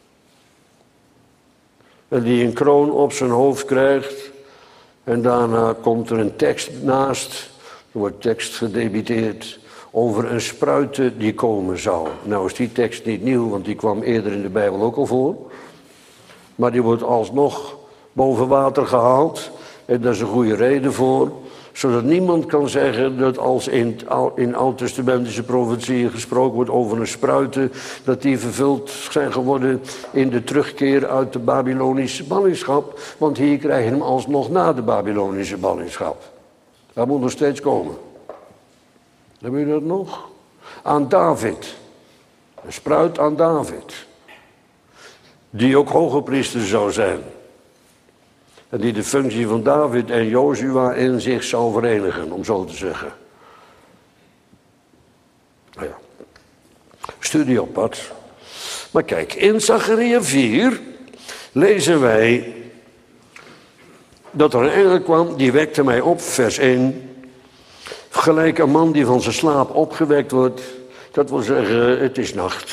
S1: En die een kroon op zijn hoofd krijgt. En daarna komt er een tekst naast. Er wordt tekst gedebiteerd over een spruite die komen zou. Nou is die tekst niet nieuw, want die kwam eerder in de Bijbel ook al voor. Maar die wordt alsnog boven water gehaald. En daar is een goede reden voor. Zodat niemand kan zeggen dat als in, in oud-testamentische profetieën gesproken wordt over een spruiten, dat die vervuld zijn geworden in de terugkeer uit de Babylonische ballingschap. Want hier krijg je hem alsnog na de Babylonische ballingschap. Dat moet nog steeds komen. Heb je dat nog? Aan David. Een spruit aan David. Die ook hoge priester zou zijn. En die de functie van David en Jozua in zich zou verenigen, om zo te zeggen. Nou ja. Studie op pad. Maar kijk, in Zacharia vier lezen wij dat er een engel kwam, die wekte mij op, vers één. Gelijk een man die van zijn slaap opgewekt wordt. Dat wil zeggen, het is nacht.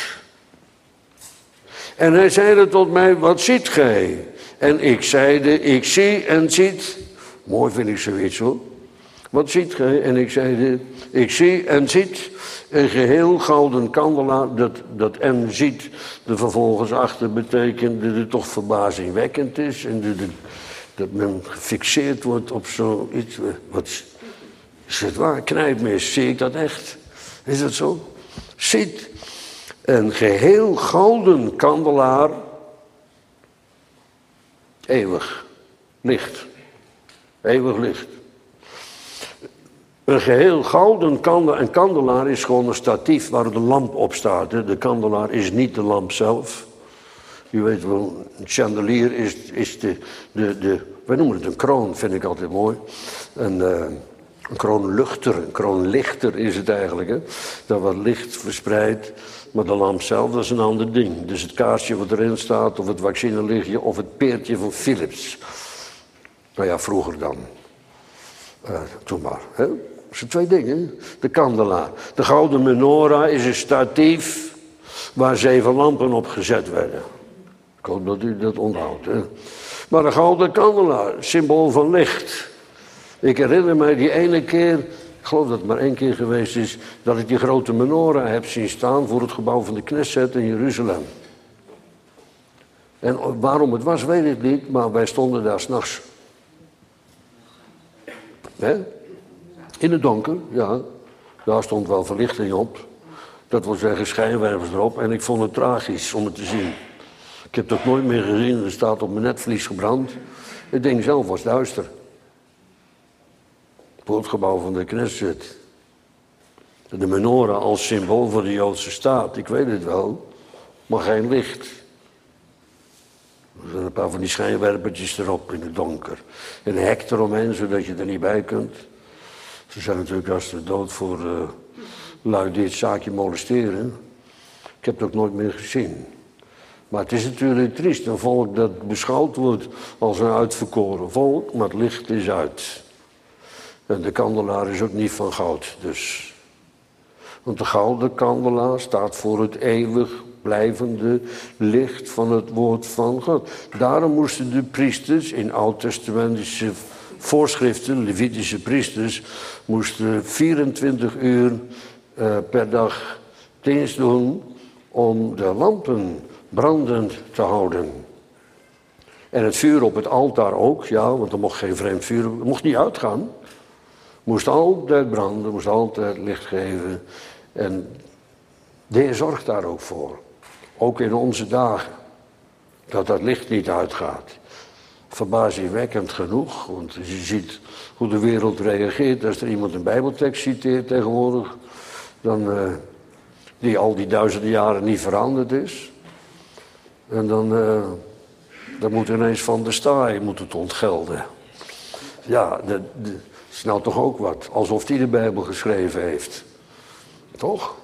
S1: En hij zeide tot mij, wat ziet gij? En ik zeide, ik zie en ziet. Mooi vind ik zoiets hoor. Wat ziet gij? En ik zeide, ik zie en ziet een geheel gouden kandelaar. Dat, dat en ziet er vervolgens achter betekent dat het toch verbazingwekkend is. En dat, dat men gefixeerd wordt op zoiets. Wat is het waar? Knijpmis, zie ik dat echt? Is dat zo? Ziet een geheel gouden kandelaar. Eeuwig licht. Eeuwig licht. Een geheel gouden kandelaar. Een kandelaar is gewoon een statief waar de lamp op staat. De kandelaar is niet de lamp zelf. U weet wel, een chandelier is, is de, de, de... Wij noemen het een kroon, vind ik altijd mooi. Een, uh, een kroonluchter, een kroonlichter is het eigenlijk. Hè? Dat wat licht verspreidt. Maar de lamp zelf, dat is een ander ding. Dus het kaarsje wat erin staat, of het vaccinelichtje, of het peertje van Philips. Nou ja, vroeger dan. Uh, toen maar. Hè? Dat zijn twee dingen. De kandelaar. De gouden menorah is een statief waar zeven lampen op gezet werden. Ik hoop dat u dat onthoudt. Hè? Maar de gouden kandelaar, symbool van licht. Ik herinner mij die ene keer, ik geloof dat het maar één keer geweest is, dat ik die grote menorah heb zien staan voor het gebouw van de Knesset in Jeruzalem. En waarom het was, weet ik niet, maar wij stonden daar 's nachts. Hè? In het donker, ja. Daar stond wel verlichting op. Dat wil zeggen schijnwerpers erop. En ik vond het tragisch om het te zien. Ik heb dat nooit meer gezien. Er staat op mijn netvlies gebrand. Het ding zelf was duister. Voor het gebouw van de Knesset. De menorah als symbool voor de Joodse staat. Ik weet het wel. Maar geen licht. Er zijn een paar van die schijnwerpertjes erop in het donker. Een hek eromheen, zodat je er niet bij kunt. Ze zijn natuurlijk als de dood voor uh, lui die het zaakje molesteren. Ik heb het ook nooit meer gezien. Maar het is natuurlijk triest. Een volk dat beschouwd wordt als een uitverkoren volk, maar het licht is uit. En de kandelaar is ook niet van goud, dus. Want de gouden kandelaar staat voor het eeuwig blijvende licht van het woord van God. Daarom moesten de priesters in oud-testamentische voorschriften, Levitische priesters, moesten vierentwintig uur uh, per dag dienst doen om de lampen brandend te houden. En het vuur op het altaar ook, ja, want er mocht geen vreemd vuur, het mocht niet uitgaan. Moest altijd branden, moest altijd licht geven. En de Heer zorgt daar ook voor. Ook in onze dagen. Dat dat licht niet uitgaat. Verbazingwekkend genoeg, want je ziet hoe de wereld reageert als er iemand een bijbeltekst citeert tegenwoordig. Dan, uh, die al die duizenden jaren niet veranderd is. En dan, uh, dan moet ineens van de staai moet het ontgelden. Ja, de, de, is nou toch ook wat. Alsof hij de Bijbel geschreven heeft. Toch?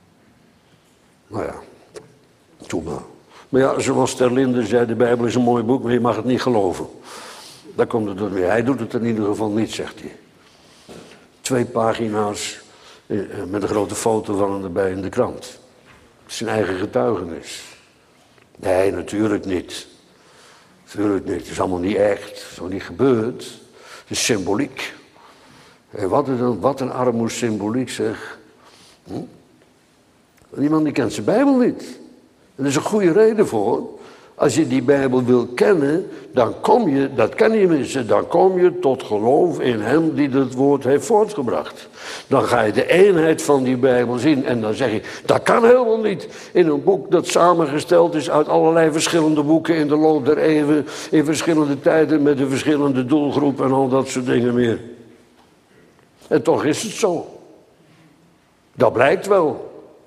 S1: Nou ja, doe maar. Maar ja, zoals Ter Linde zei, de Bijbel is een mooi boek, maar je mag het niet geloven. Daar komt het door weer. Hij doet het in ieder geval niet, zegt hij. Twee pagina's met een grote foto van hem erbij in de krant. Zijn eigen getuigenis. Nee, natuurlijk niet. Natuurlijk niet. Het is allemaal niet echt. Het is allemaal niet gebeurd. Het is symboliek. En wat een, wat een armoe symboliek, zeg. Hm? Die man die kent zijn Bijbel niet. En er is een goede reden voor. Als je die Bijbel wil kennen, dan kom je, dat ken je mensen, dan kom je tot geloof in hem die het woord heeft voortgebracht. Dan ga je de eenheid van die Bijbel zien en dan zeg je, dat kan helemaal niet in een boek dat samengesteld is uit allerlei verschillende boeken in de loop der eeuwen, in verschillende tijden met een verschillende doelgroep en al dat soort dingen meer. En toch is het zo. Dat blijkt wel.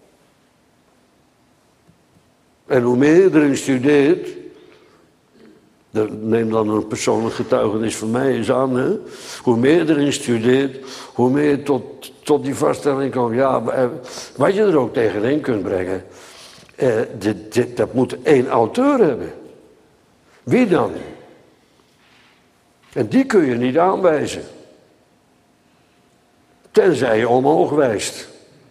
S1: En hoe meer je erin studeert, neem dan een persoonlijk getuigenis van mij eens aan, hè? Hoe meer je erin studeert, hoe meer je tot, tot die vaststelling komt. Ja, wat je er ook tegenin kunt brengen, eh, dit, dit, dat moet één auteur hebben. Wie dan? En die kun je niet aanwijzen. Tenzij je omhoog wijst.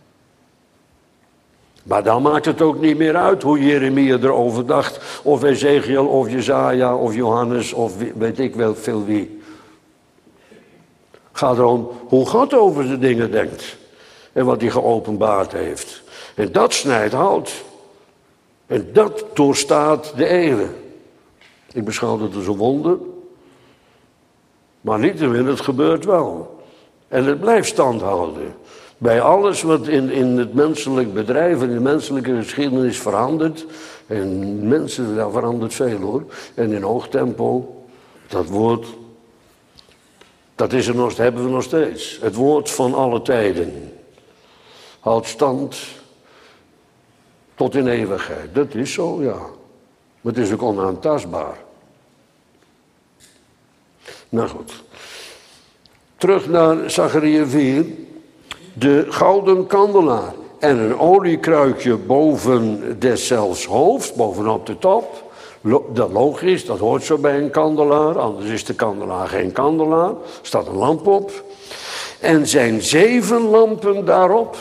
S1: Maar dan maakt het ook niet meer uit hoe Jeremia erover dacht. Of Ezekiel, of Jesaja, of Johannes, of weet ik wel veel wie. Gaat erom hoe God over de dingen denkt. En wat hij geopenbaard heeft. En dat snijdt hout. En dat doorstaat de eeuwen. Ik beschouw het als een wonder. Maar niettemin, het gebeurt wel. En het blijft stand houden. Bij alles wat in, in het menselijk bedrijf en in de menselijke geschiedenis verandert. En mensen, daar verandert veel hoor. En in hoog tempo. Dat woord, dat is er nog, hebben we nog steeds. Het woord van alle tijden. Houdt stand tot in eeuwigheid. Dat is zo, ja. Maar het is ook onaantastbaar. Nou goed. Terug naar Zacharia vier. De gouden kandelaar en een oliekruikje boven deszelfs hoofd, bovenop de top. Dat logisch, dat hoort zo bij een kandelaar, anders is de kandelaar geen kandelaar. Er staat een lamp op. En zijn zeven lampen daarop.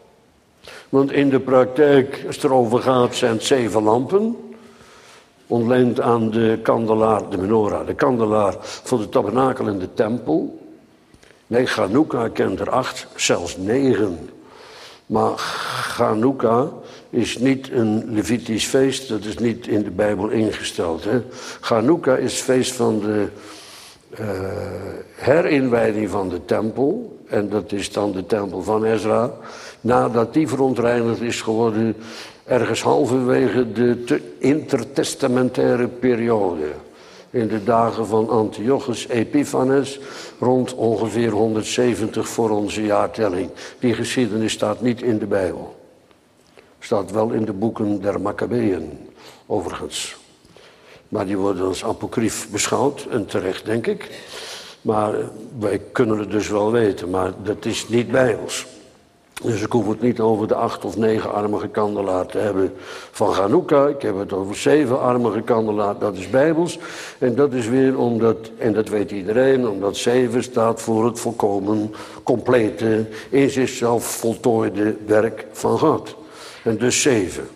S1: Want in de praktijk, als het erover gaat, zijn het zeven lampen. Ontleend aan de kandelaar, de menorah, de kandelaar van de tabernakel en de tempel. Nee, Chanukka kent er acht, zelfs negen. Maar Chanukka is niet een Levitisch feest, dat is niet in de Bijbel ingesteld. Hè? Chanukka is het feest van de uh, herinwijding van de tempel. En dat is dan de tempel van Ezra. Nadat die verontreinigd is geworden, ergens halverwege de intertestamentaire periode. In de dagen van Antiochus Epiphanes, rond ongeveer honderdzeventig voor onze jaartelling. Die geschiedenis staat niet in de Bijbel. Staat wel in de boeken der Maccabeeën, overigens. Maar die worden als apocrief beschouwd, en terecht denk ik. Maar wij kunnen het dus wel weten, maar dat is niet Bijbels. Dus ik hoef het niet over de acht of negen armige kandelaar te hebben van Chanukka. Ik heb het over zeven armige kandelaar, dat is Bijbels. En dat is weer omdat, en dat weet iedereen, omdat zeven staat voor het volkomen, complete, in zichzelf voltooide werk van God. En dus zeven.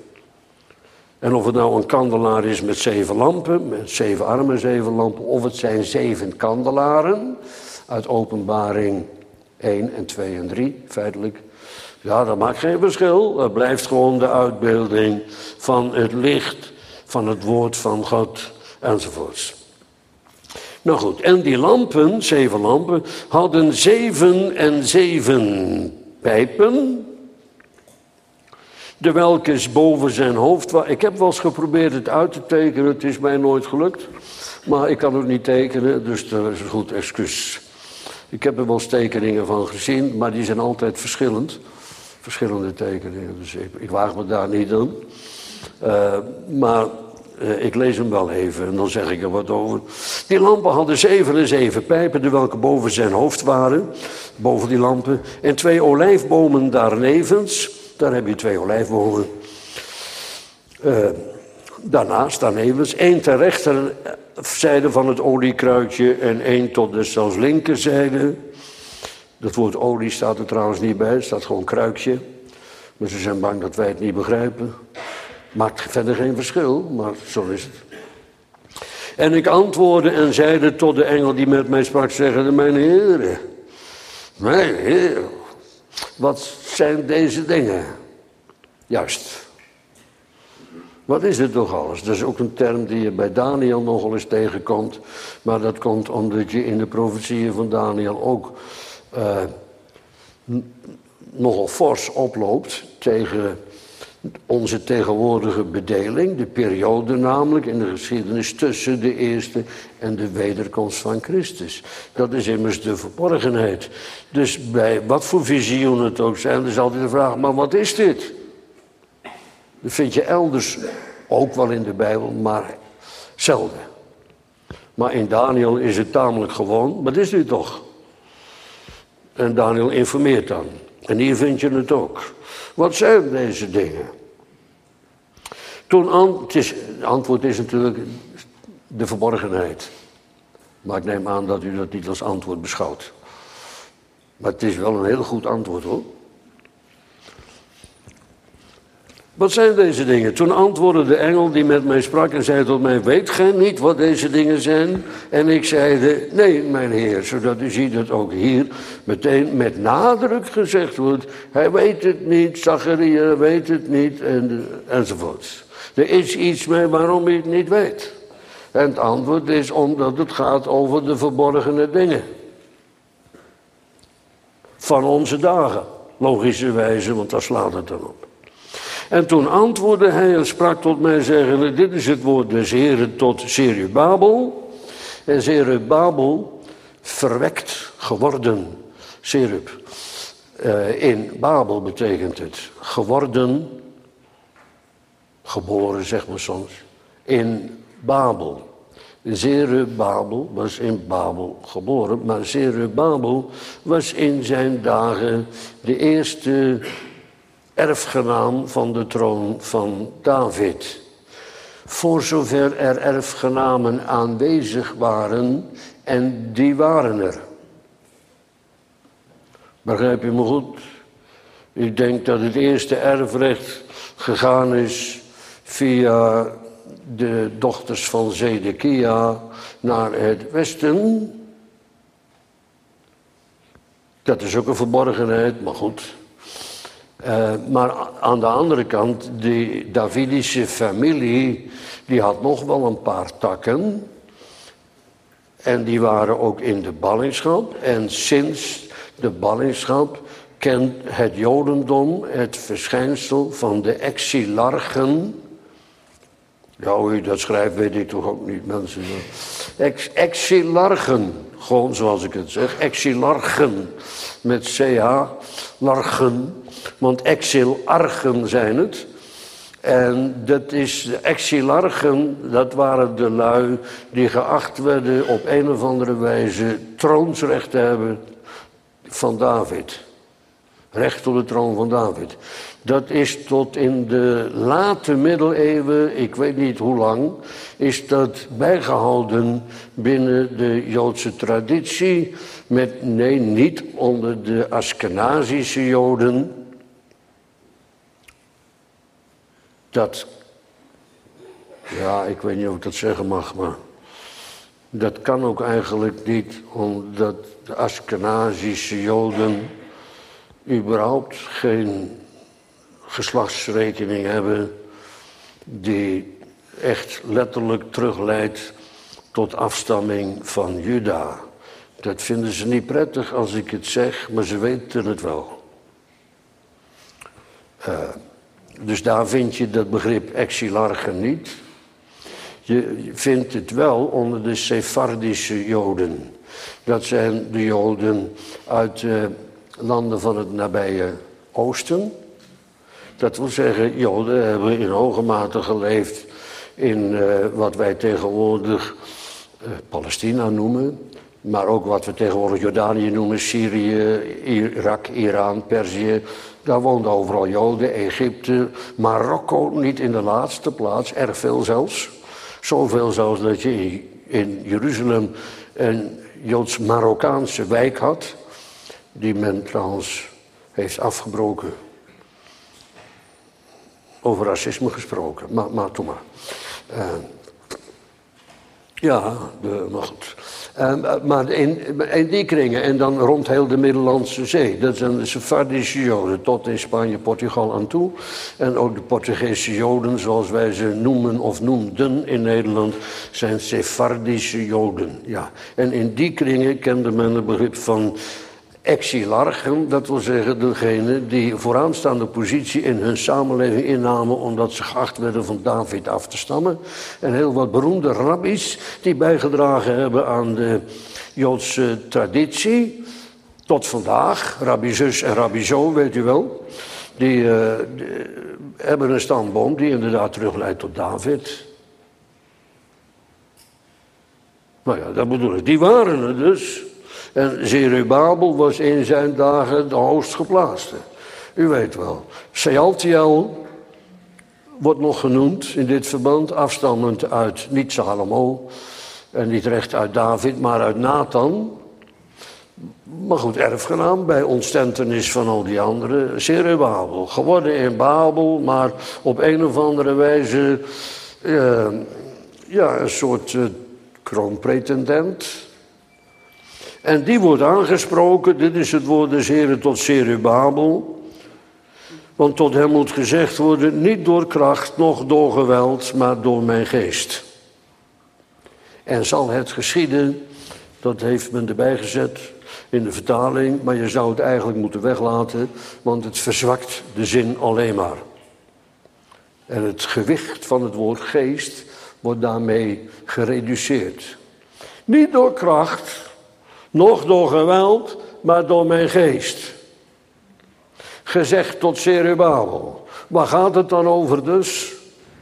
S1: En of het nou een kandelaar is met zeven lampen, met zeven armen, zeven lampen, of het zijn zeven kandelaren, uit Openbaring één en twee en drie, feitelijk. Ja, dat maakt geen verschil. Het blijft gewoon de uitbeelding van het licht, van het woord van God, enzovoorts. Nou goed, en die lampen, zeven lampen, hadden zeven en zeven pijpen, de welke boven zijn hoofd waren. Ik heb wel eens geprobeerd het uit te tekenen, het is mij nooit gelukt. Maar ik kan het niet tekenen, dus dat is een goed excuus. Ik heb er wel eens tekeningen van gezien, maar die zijn altijd verschillend. Verschillende tekeningen, dus ik, ik waag me daar niet aan. Uh, maar uh, ik lees hem wel even en dan zeg ik er wat over. Die lampen hadden zeven en zeven pijpen, de welke boven zijn hoofd waren. Boven die lampen. En twee olijfbomen daarnevens. Daar heb je twee olijfbomen. Uh, daarnaast, daarnevens. één ter rechterzijde van het oliekruikje en één tot de zelfs linkerzijde. Dat woord olie staat er trouwens niet bij, het staat gewoon kruikje. Maar ze zijn bang dat wij het niet begrijpen. Maakt verder geen verschil, maar zo is het. En ik antwoordde en zeide tot de engel die met mij sprak, zeggende, mijn heren, mijn heer, wat zijn deze dingen? Juist. Wat is dit toch alles? Dat is ook een term die je bij Daniel nogal eens tegenkomt. Maar dat komt omdat je in de profetieën van Daniel ook Uh, nogal fors oploopt tegen onze tegenwoordige bedeling, de periode namelijk in de geschiedenis tussen de eerste en de wederkomst van Christus. Dat is immers de verborgenheid. Dus bij wat voor visioenen het ook zijn, is altijd de vraag, maar wat is dit? Dat vind je elders ook wel in de Bijbel, maar zelden. Maar in Daniel is het tamelijk gewoon, wat is dit toch? En Daniel informeert dan. En hier vind je het ook. Wat zijn deze dingen? Toen het, is, het antwoord is natuurlijk de verborgenheid. Maar ik neem aan dat u dat niet als antwoord beschouwt. Maar het is wel een heel goed antwoord hoor. Wat zijn deze dingen? Toen antwoordde de engel die met mij sprak en zei tot mij, weet gij niet wat deze dingen zijn? En ik zeide, nee mijn heer, zodat u ziet dat ook hier meteen met nadruk gezegd wordt, hij weet het niet, Zacharia weet het niet, en, enzovoort. Er is iets mee waarom hij het niet weet. En het antwoord is omdat het gaat over de verborgene dingen. Van onze dagen, logischerwijze, want daar slaat het dan op. En toen antwoordde hij en sprak tot mij zeggende, dit is het woord des Heren tot Zerubabel. En Zerubabel, verwekt geworden, Zerub. Uh, in Babel betekent het geworden, geboren zeg maar soms, in Babel. Zerubabel was in Babel geboren, maar Zerubabel was in zijn dagen de eerste erfgenaam van de troon van David. Voor zover er erfgenamen aanwezig waren, en die waren er. Begrijp je me goed? Ik denk dat het eerste erfrecht gegaan is via de dochters van Zedekia naar het westen. Dat is ook een verborgenheid, maar goed. Uh, maar aan de andere kant, die Davidische familie, die had nog wel een paar takken. En die waren ook in de ballingschap. En sinds de ballingschap kent het Jodendom het verschijnsel van de exilarchen. Ja, hoe je dat schrijft, weet ik toch ook niet, mensen. Ex exilarchen, gewoon zoals ik het zeg, exilarchen met C H, larchen. Want exilarchen zijn het. En dat is, de exilarchen, dat waren de lui die geacht werden op een of andere wijze troonsrecht te hebben van David. Recht op de troon van David. Dat is tot in de late middeleeuwen, ik weet niet hoe lang, is dat bijgehouden binnen de Joodse traditie. Met, nee, niet onder de Askenazische Joden. Dat, ja, ik weet niet of ik dat zeggen mag, maar dat kan ook eigenlijk niet, omdat de Askenazische Joden überhaupt geen geslachtsrekening hebben die echt letterlijk terugleidt tot afstamming van Juda. Dat vinden ze niet prettig als ik het zeg, maar ze weten het wel. Uh, dus daar vind je dat begrip exilarchen niet. Je vindt het wel onder de Sephardische Joden. Dat zijn de Joden uit de landen van het nabije Oosten. Dat wil zeggen, Joden hebben in hoge mate geleefd in uh, wat wij tegenwoordig uh, Palestina noemen. Maar ook wat we tegenwoordig Jordanië noemen, Syrië, Irak, Iran, Perzië. Daar woonden overal Joden, Egypte, Marokko niet in de laatste plaats, erg veel zelfs. Zoveel zelfs dat je in Jeruzalem een Joods-Marokkaanse wijk had, die men trouwens heeft afgebroken. Over racisme gesproken, maar, maar toen maar. Uh, ja, de, maar goed. Uh, maar in, in die kringen en dan rond heel de Middellandse Zee. Dat zijn de Sephardische Joden tot in Spanje, Portugal aan toe. En ook de Portugese Joden, zoals wij ze noemen of noemden in Nederland, zijn Sephardische Joden. Ja. En in die kringen kende men het begrip van exilarchen, dat wil zeggen degene die vooraanstaande positie in hun samenleving innamen omdat ze geacht werden van David af te stammen. En heel wat beroemde rabbies die bijgedragen hebben aan de Joodse traditie. Tot vandaag, rabbi zus en rabbi zo, weet u wel. Die, uh, die hebben een stamboom die inderdaad terugleidt tot David. Nou ja, dat bedoel ik. Die waren er dus. En Zerubabel was in zijn dagen de hoogstgeplaatste. U weet wel. Shealtiel wordt nog genoemd in dit verband, afstammend uit niet Salomo en niet recht uit David, maar uit Nathan. Maar goed, erfgenaam bij ontstentenis van al die anderen. Zerubabel, geworden in Babel, maar op een of andere wijze uh, ja, een soort uh, kroonpretendent. En die wordt aangesproken, dit is het woord des Heren tot Zerubabel. Want tot hem moet gezegd worden, niet door kracht, noch door geweld, maar door mijn geest. En zal het geschieden, dat heeft men erbij gezet in de vertaling, maar je zou het eigenlijk moeten weglaten, want het verzwakt de zin alleen maar. En het gewicht van het woord geest wordt daarmee gereduceerd. Niet door kracht, noch door geweld, maar door mijn geest. Gezegd tot Zerubabel. Waar gaat het dan over dus?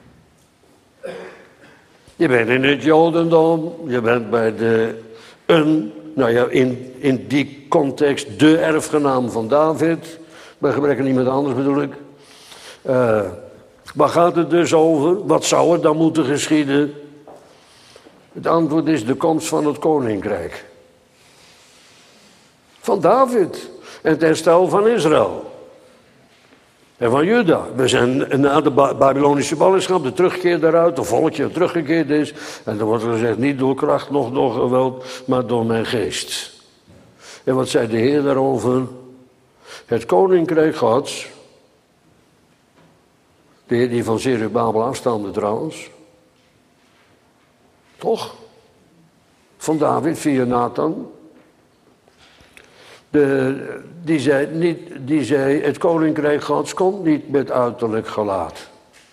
S1: Je bent in het Jodendom, je bent bij de een, nou ja, in, in die context de erfgenaam van David. Bij gebrek aan iemand anders bedoel ik. Uh, waar gaat het dus over? Wat zou er dan moeten geschieden? Het antwoord is de komst van het koninkrijk. Van David en het herstel van Israël. En van Juda. We zijn na de Babylonische ballingschap, de terugkeer daaruit, de volkje teruggekeerd is. En dan wordt er gezegd, niet door kracht, noch door geweld, maar door mijn geest. En wat zei de Heer daarover? Het koninkrijk Gods, de Heer die van Zerubabel afstamde trouwens. Toch? Van David via Nathan. De, die, zei niet, die zei, het koninkrijk Gods komt niet met uiterlijk gelaat.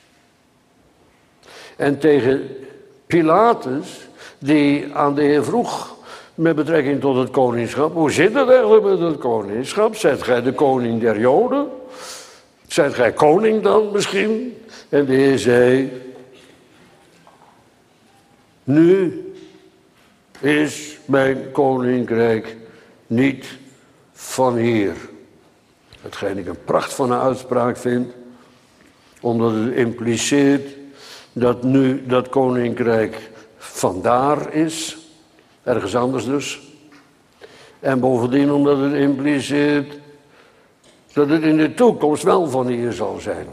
S1: En tegen Pilatus, die aan de Heer vroeg met betrekking tot het koningschap, hoe zit het eigenlijk met het koningschap? Zijt gij de koning der Joden? Zijt gij koning dan misschien? En de Heer zei, nu is mijn koninkrijk niet van hier. Hetgeen ik een pracht van een uitspraak vind, omdat het impliceert dat nu dat koninkrijk vandaar is, ergens anders dus. En bovendien omdat het impliceert dat het in de toekomst wel van hier zal zijn.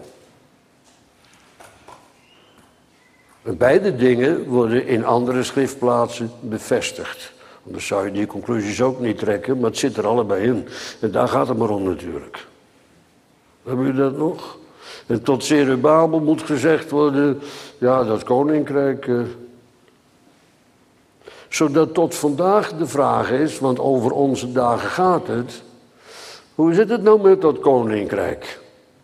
S1: En beide dingen worden in andere schriftplaatsen bevestigd. Anders zou je die conclusies ook niet trekken, maar het zit er allebei in. En daar gaat het maar om natuurlijk. Hebben jullie dat nog? En tot Zerubabel moet gezegd worden, ja, dat koninkrijk. Eh, zodat tot vandaag de vraag is, want over onze dagen gaat het. Hoe zit het nou met dat koninkrijk?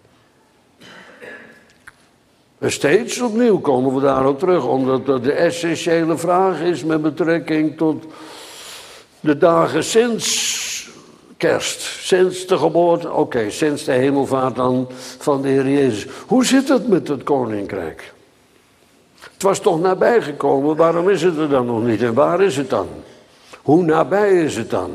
S1: En steeds opnieuw komen we daarop terug, omdat dat de essentiële vraag is met betrekking tot de dagen sinds kerst, sinds de geboorte, oké, okay, sinds de hemelvaart dan van de Heer Jezus. Hoe zit het met het koninkrijk? Het was toch nabijgekomen, waarom is het er dan nog niet? En waar is het dan? Hoe nabij is het dan?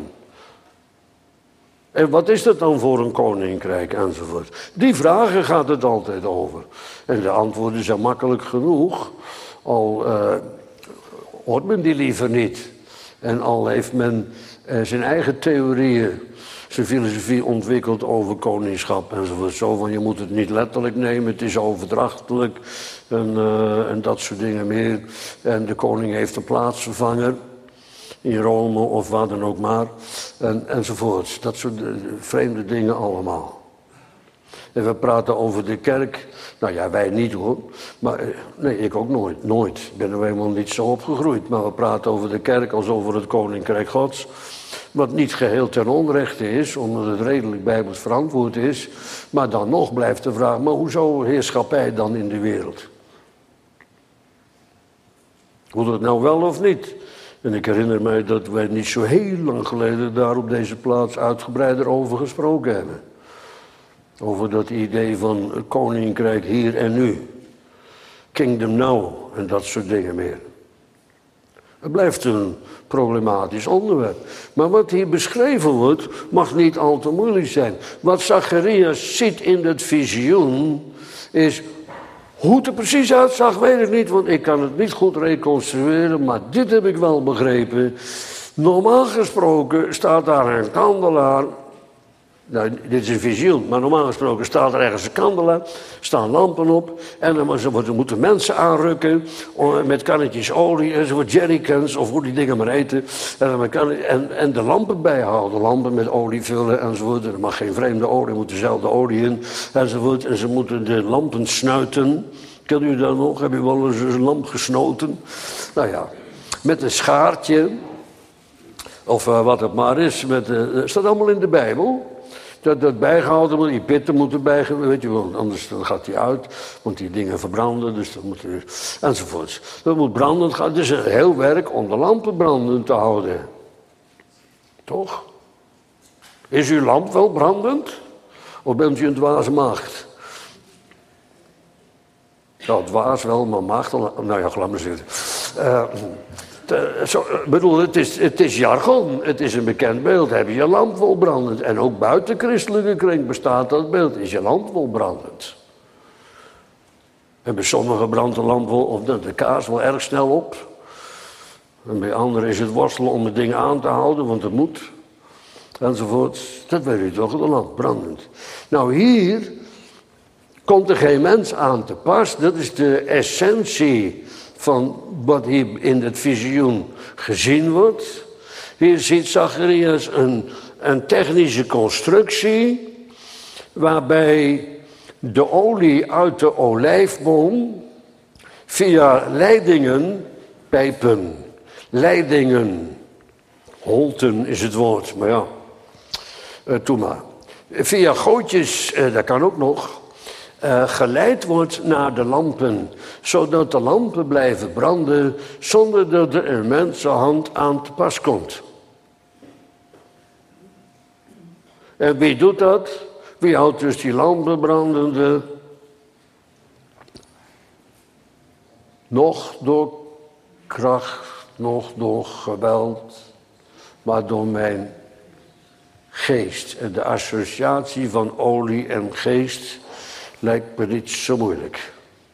S1: En wat is dat dan voor een koninkrijk enzovoort? Die vragen gaat het altijd over. En de antwoorden zijn makkelijk genoeg, al uh, hoort men die liever niet. En al heeft men uh, zijn eigen theorieën, zijn filosofie ontwikkeld over koningschap enzovoort. Zo van, je moet het niet letterlijk nemen, het is overdrachtelijk en, uh, en dat soort dingen meer. En de koning heeft een plaatsvervanger in Rome of waar dan ook maar, en, enzovoort. Dat soort uh, vreemde dingen allemaal. En we praten over de kerk, Nou ja, wij niet hoor. Maar nee, ik ook nooit. Nooit. Ik ben er helemaal niet zo opgegroeid. Maar we praten over de kerk als over het koninkrijk Gods. Wat niet geheel ten onrechte is, omdat het redelijk bijbels verantwoord is. Maar dan nog blijft de vraag, maar hoezo heerschappij dan in de wereld? Moet het nou wel of niet? En ik herinner mij dat wij niet zo heel lang geleden daar op deze plaats uitgebreider over gesproken hebben. Over dat idee van koninkrijk hier en nu. Kingdom now en dat soort dingen meer. Het blijft een problematisch onderwerp. Maar wat hier beschreven wordt, mag niet al te moeilijk zijn. Wat Zacharias ziet in het visioen, is... Hoe het er precies uitzag, weet ik niet, want ik kan het niet goed reconstrueren, maar dit heb ik wel begrepen. Normaal gesproken staat daar een kandelaar. Nou, dit is een visioen, maar normaal gesproken staat er ergens een kandelaar, staan lampen op en dan moeten mensen aanrukken met kannetjes olie enzovoort, jerrycans of hoe die dingen maar eten. En, en, en de lampen bijhouden, lampen met olie vullen enzovoort. Er mag geen vreemde olie, er moet dezelfde olie in enzovoort. En ze moeten de lampen snuiten. Kent u dat nog? Heb je wel eens een lamp gesnoten? Nou ja, met een schaartje of uh, wat het maar is. Met, uh, staat allemaal in de Bijbel. Dat dat bijgehouden moet, die pitten moeten bijgehouden, weet je wel, anders dan gaat die uit, want die dingen verbranden, dus dat moet er, enzovoorts. Dat moet brandend gaan, het is een heel werk om de lampen brandend te houden. Toch? Is uw lamp wel brandend? Of bent u een dwaze maagd? Nou, dwaas wel, maar maagd, nou ja, laat maar zitten. Uh, Te, zo, bedoel, het is, het is jargon, het is een bekend beeld. Heb je je lamp wel brandend? En ook buiten christelijke kring bestaat dat beeld. Is je lamp wel brandend? En bij sommigen brandt de lamp wel, of de kaars wel erg snel op. En bij anderen is het worstelen om het ding aan te houden, want het moet. Enzovoort. Dat weet u toch, de lamp brandend. Nou, hier komt er geen mens aan te pas. Dat is de essentie van wat hier in het visioen gezien wordt. Hier ziet Zacharias een, een technische constructie waarbij de olie uit de olijfboom via leidingen, pijpen, leidingen, holten is het woord, maar ja, uh, doe maar. Via gootjes, uh, dat kan ook nog, Uh, geleid wordt naar de lampen, zodat de lampen blijven branden zonder dat er een mensenhand aan te pas komt. En wie doet dat? Wie houdt dus die lampen brandende? Nog door kracht, nog door geweld, maar door mijn geest. En de associatie van olie en geest lijkt me niet zo moeilijk.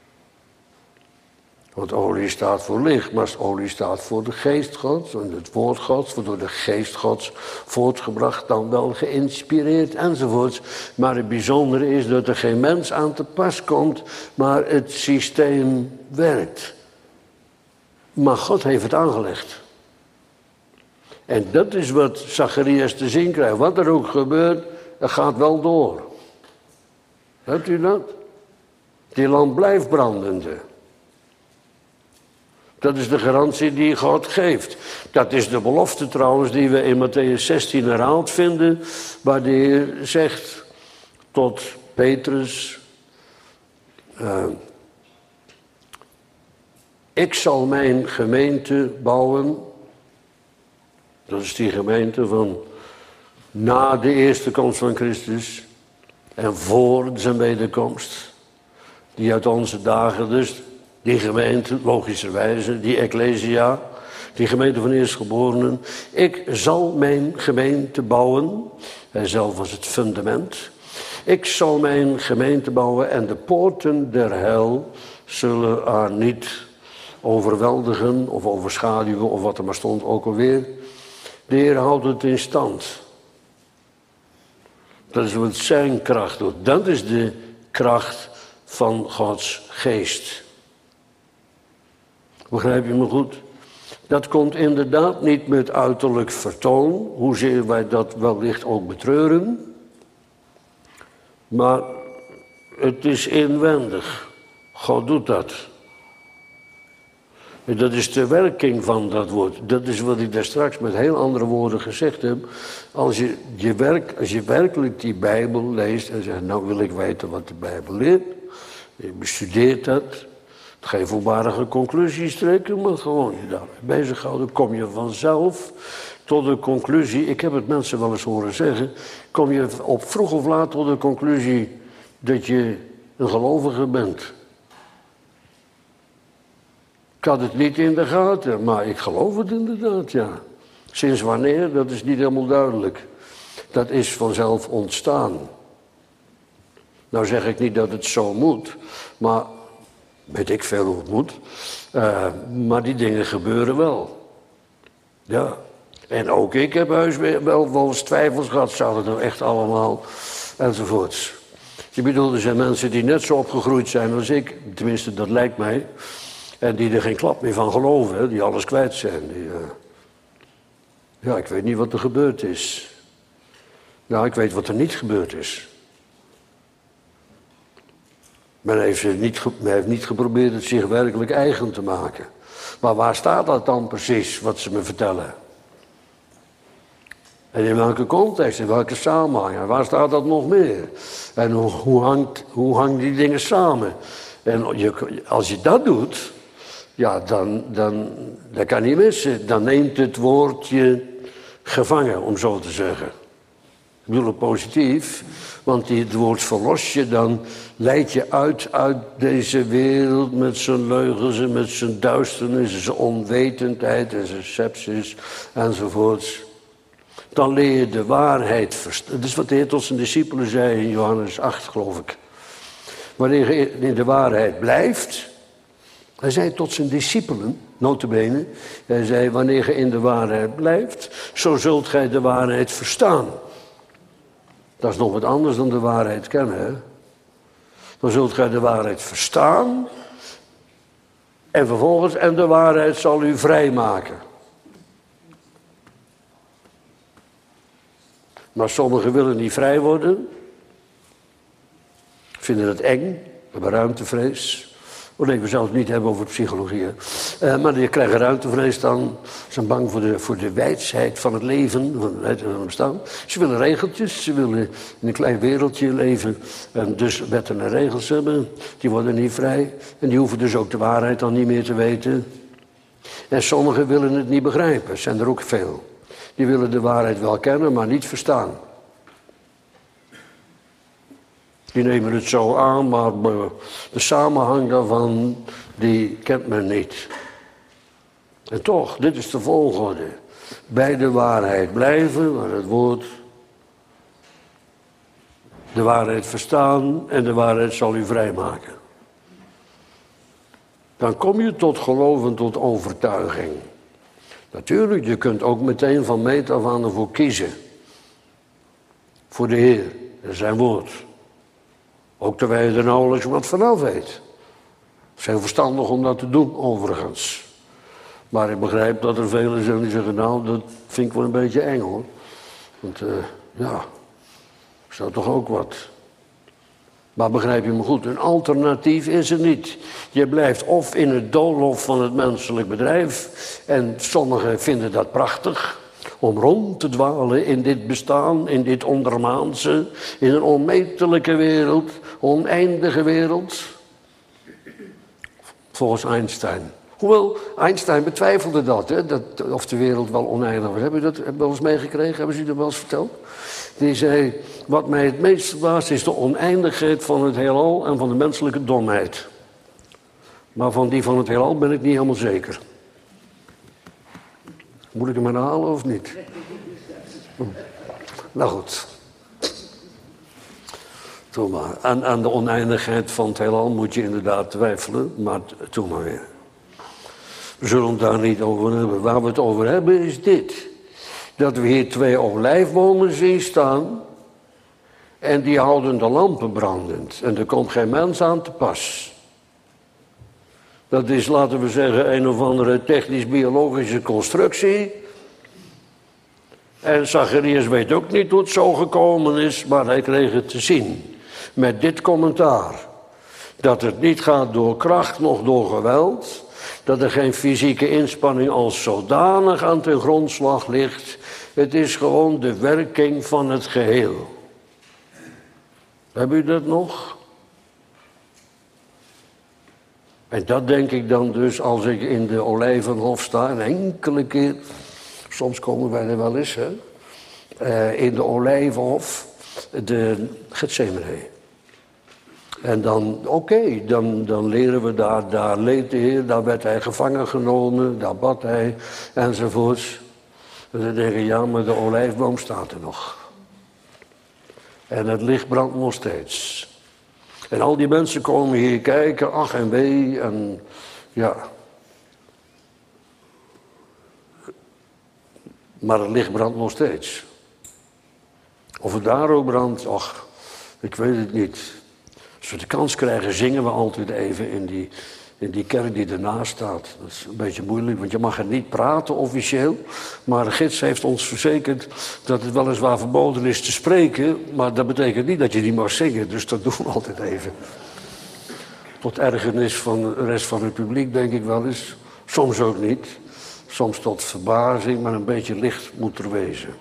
S1: Want olie staat voor licht, maar olie staat voor de geest Gods. En het woord Gods wordt door de geest Gods voortgebracht, dan wel geïnspireerd enzovoorts. Maar het bijzondere is dat er geen mens aan te pas komt, maar het systeem werkt. Maar God heeft het aangelegd. En dat is wat Zacharias te zien krijgt. Wat er ook gebeurt, het gaat wel door. Hebt u dat? Die lamp blijft brandende. Dat is de garantie die God geeft. Dat is de belofte trouwens die we in Mattheüs zestien herhaald vinden, waar de Heer zegt tot Petrus, uh, ik zal mijn gemeente bouwen. Dat is die gemeente van na de eerste komst van Christus en voor zijn wederkomst. Die uit onze dagen dus, die gemeente, logischerwijze, die ecclesia, die gemeente van eerstgeborenen. Ik zal mijn gemeente bouwen. Hij zelf was het fundament. Ik zal mijn gemeente bouwen en de poorten der hel zullen haar niet overweldigen of overschaduwen of wat er maar stond ook alweer. De Heer houdt het in stand. Dat is wat zijn kracht doet. Dat is de kracht van Gods geest. Begrijp je me goed? Dat komt inderdaad niet met uiterlijk vertoon, hoezeer wij dat wellicht ook betreuren. Maar Het is inwendig. God doet dat. En dat is de werking van dat woord. Dat is wat ik daar straks met heel andere woorden gezegd heb. Als je, je, werk, als je werkelijk die Bijbel leest en zegt, nou wil ik weten wat de Bijbel leert. Je bestudeert dat. Geen voorbarige conclusies trekken, maar gewoon je daarmee bezighouden. Kom je vanzelf tot de conclusie, ik heb het mensen wel eens horen zeggen, kom je op vroeg of laat tot de conclusie dat je een gelovige bent. Ik had het niet in de gaten, maar ik geloof het inderdaad, ja. Sinds wanneer, dat is niet helemaal duidelijk. Dat is vanzelf ontstaan. Nou zeg ik niet dat het zo moet, maar weet ik veel hoe het moet. Uh, maar die dingen gebeuren wel. Ja. En ook ik heb heus wel, wel eens twijfels gehad, zou het nou echt allemaal, enzovoorts. Je bedoelt, er zijn mensen die net zo opgegroeid zijn als ik, tenminste dat lijkt mij, en die er geen klap meer van geloven, hè, die alles kwijt zijn. Die, uh... Ja, ik weet niet wat er gebeurd is. Nou, ik weet wat er niet gebeurd is. Men heeft, niet, men heeft niet geprobeerd het zich werkelijk eigen te maken. Maar waar staat dat dan precies, wat ze me vertellen? En in welke context, in welke samenhang? En waar staat dat nog meer? En hoe, hoe, hangt, hoe hangen die dingen samen? En je, als je dat doet, ja, dan, dan, dat kan niet missen. Dan neemt het woord je gevangen, om zo te zeggen. Ik bedoel het positief, want die, het woord verlos je, dan leid je uit uit deze wereld met zijn leugens en met zijn duisternis en zijn onwetendheid en zijn sepsis enzovoorts. Dan leer je de waarheid verstaan. Dat is wat de Heer tot zijn discipelen zei in Johannes acht, geloof ik. Wanneer je in de waarheid blijft, hij zei tot zijn discipelen, nota bene, hij zei, wanneer je in de waarheid blijft, zo zult gij de waarheid verstaan. Dat is nog wat anders dan de waarheid kennen, hè. Dan zult gij de waarheid verstaan en vervolgens, en de waarheid zal u vrijmaken. Maar sommigen willen niet vrij worden, vinden het eng, hebben ruimtevrees. Oh nee, we zouden het niet hebben over psychologie. Uh, maar die krijgen ruimtevrees dan. Ze zijn bang voor de, voor de wijsheid van het leven, van het, van het bestaan. Ze willen regeltjes, ze willen in een klein wereldje leven. En dus wetten en regels hebben. Die worden niet vrij. En die hoeven dus ook de waarheid dan niet meer te weten. En sommigen willen het niet begrijpen, zijn er ook veel. Die willen de waarheid wel kennen, maar niet verstaan. Die nemen het zo aan, maar de samenhang daarvan, die kent men niet. En toch, dit is de volgorde. Bij de waarheid blijven, maar het woord. De waarheid verstaan en de waarheid zal u vrijmaken. Dan kom je tot geloof en tot overtuiging. Natuurlijk, je kunt ook meteen van meet af aan ervoor kiezen. Voor de Heer en zijn woord. Ook terwijl je er nauwelijks wat vanaf weet. Het is heel verstandig om dat te doen, overigens. Maar ik begrijp dat er velen zijn die zeggen, nou, dat vind ik wel een beetje eng, hoor. Want, uh, ja, is dat toch ook wat. Maar begrijp je me goed, een alternatief is er niet. Je blijft of in het doolhof van het menselijk bedrijf, en sommigen vinden dat prachtig, om rond te dwalen in dit bestaan, in dit ondermaanse, in een onmetelijke wereld, oneindige wereld. Volgens Einstein. Hoewel, Einstein betwijfelde dat, hè, dat of de wereld wel oneindig was. Heb je dat wel eens meegekregen? Hebben ze u dat wel eens verteld? Die zei, wat mij het meest verbaast is de oneindigheid van het heelal en van de menselijke domheid. Maar van die van het heelal ben ik niet helemaal zeker. Moet ik hem herhalen of niet? Hm. Nou goed. Doe maar. Aan, aan de oneindigheid van het heelal moet je inderdaad twijfelen, maar doe maar weer. We zullen het daar niet over hebben. Waar we het over hebben is dit. Dat we hier twee olijfbomen zien staan. En die houden de lampen brandend. En er komt geen mens aan te pas. Dat is, laten we zeggen, een of andere technisch-biologische constructie. En Zacharias weet ook niet hoe het zo gekomen is, maar hij kreeg het te zien. met dit commentaar. Dat het niet gaat door kracht, noch door geweld. Dat er geen fysieke inspanning als zodanig aan ten grondslag ligt. Het is gewoon de werking van het geheel. Heb u dat nog? En dat denk ik dan dus als ik in de Olijvenhof sta. Een enkele keer, soms komen wij er wel eens, hè. Uh, in de Olijvenhof, de Getsemane. En dan, oké, okay, dan, dan leren we daar, daar leed de Heer, daar werd hij gevangen genomen, daar bad hij, enzovoorts. En dan denk ik, ja, maar de olijfboom staat er nog. En het licht brandt nog steeds. En al die mensen komen hier kijken, ach en wee, en ja. Maar het licht brandt nog steeds. Of het daar ook brandt, ach, ik weet het niet. Als we de kans krijgen, zingen we altijd even in die, in die kerk die ernaast staat. Dat is een beetje moeilijk, want je mag er niet praten officieel. Maar de gids heeft ons verzekerd dat het weliswaar verboden is te spreken. Maar dat betekent niet dat je niet mag zingen, dus dat doen we altijd even. Tot ergernis van de rest van het publiek, denk ik wel eens. Soms ook niet. Soms tot verbazing, maar een beetje licht moet er wezen.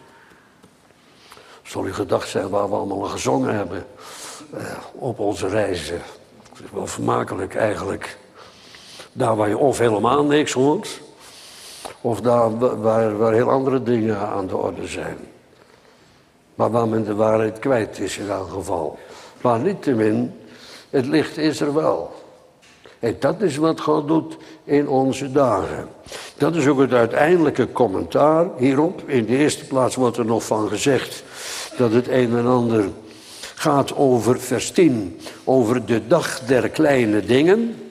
S1: Zal u gedacht zijn waar we allemaal gezongen hebben. Uh, op onze reizen. Dat is wel vermakelijk eigenlijk. Daar waar je of helemaal niks hoort, of daar waar, waar heel andere dingen aan de orde zijn. Maar waar men de waarheid kwijt is in elk geval. Maar niettemin, het licht is er wel. En dat is wat God doet in onze dagen. Dat is ook het uiteindelijke commentaar hierop. In de eerste plaats wordt er nog van gezegd dat het een en ander gaat over vers tien, over de dag der kleine dingen.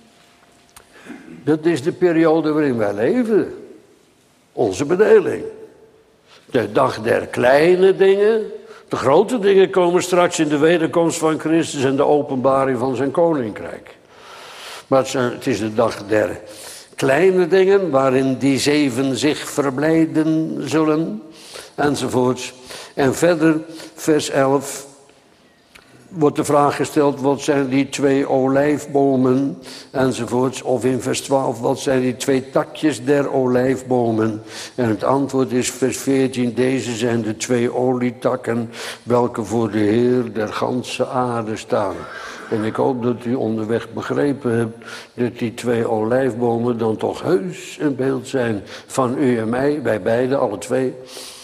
S1: Dat is de periode waarin wij leven. Onze bedeling. De dag der kleine dingen. De grote dingen komen straks in de wederkomst van Christus en de openbaring van zijn koninkrijk. Maar het is de dag der kleine dingen, waarin die zeven zich verblijden zullen, enzovoorts. En verder, vers elf, wordt de vraag gesteld, wat zijn die twee olijfbomen, enzovoorts. Of in vers twaalf, wat zijn die twee takjes der olijfbomen. En het antwoord is vers veertien, deze zijn de twee olietakken, welke voor de Heer der ganse aarde staan. En ik hoop dat u onderweg begrepen hebt dat die twee olijfbomen dan toch heus een beeld zijn van u en mij, wij beiden, alle twee.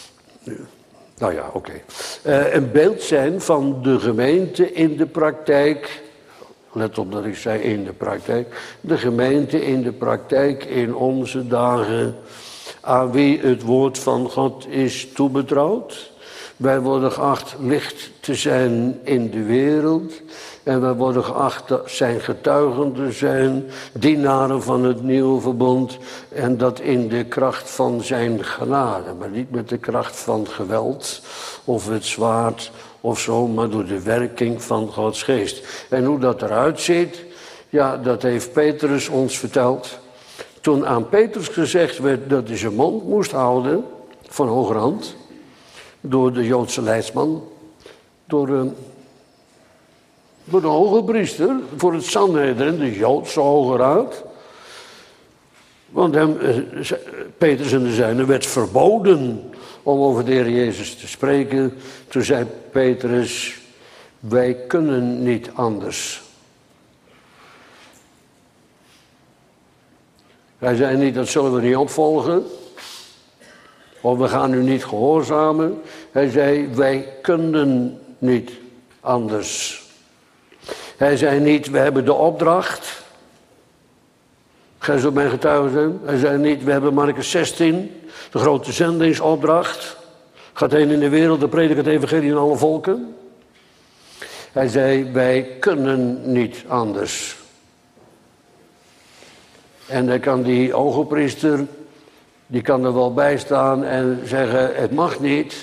S1: Nou ja, oké. Okay. Uh, een beeld zijn van de gemeente in de praktijk. Let op dat ik zei in de praktijk. De gemeente in de praktijk in onze dagen, aan wie het woord van God is toebetrouwd. Wij worden geacht licht te zijn in de wereld. En wij worden geacht zijn getuigen te zijn, dienaren van het nieuwe verbond. En dat in de kracht van zijn genade. Maar niet met de kracht van geweld of het zwaard of zo, maar door de werking van Gods geest. En hoe dat eruit ziet, ja, dat heeft Petrus ons verteld. Toen aan Petrus gezegd werd dat hij zijn mond moest houden, van hogerhand, door de Joodse leidsman, door een... Door de hoge priester, voor het Sanhedrin, de Joodse Hoge Raad. Want hem, Petrus en de zijnen werd verboden om over de Heer Jezus te spreken. Toen zei Petrus, wij kunnen niet anders. Hij zei niet, dat zullen we niet opvolgen. Of we gaan u niet gehoorzamen. Hij zei, wij kunnen niet anders. Hij zei niet, we hebben de opdracht. Gij zult mijn getuige zijn. Hij zei niet, we hebben Marcus zestien, de grote zendingsopdracht. Gaat heen in de wereld, de predik het evangelie aan alle volken. Hij zei, wij kunnen niet anders. En dan kan die ogenpriester, die kan er wel bij staan en zeggen, het mag niet.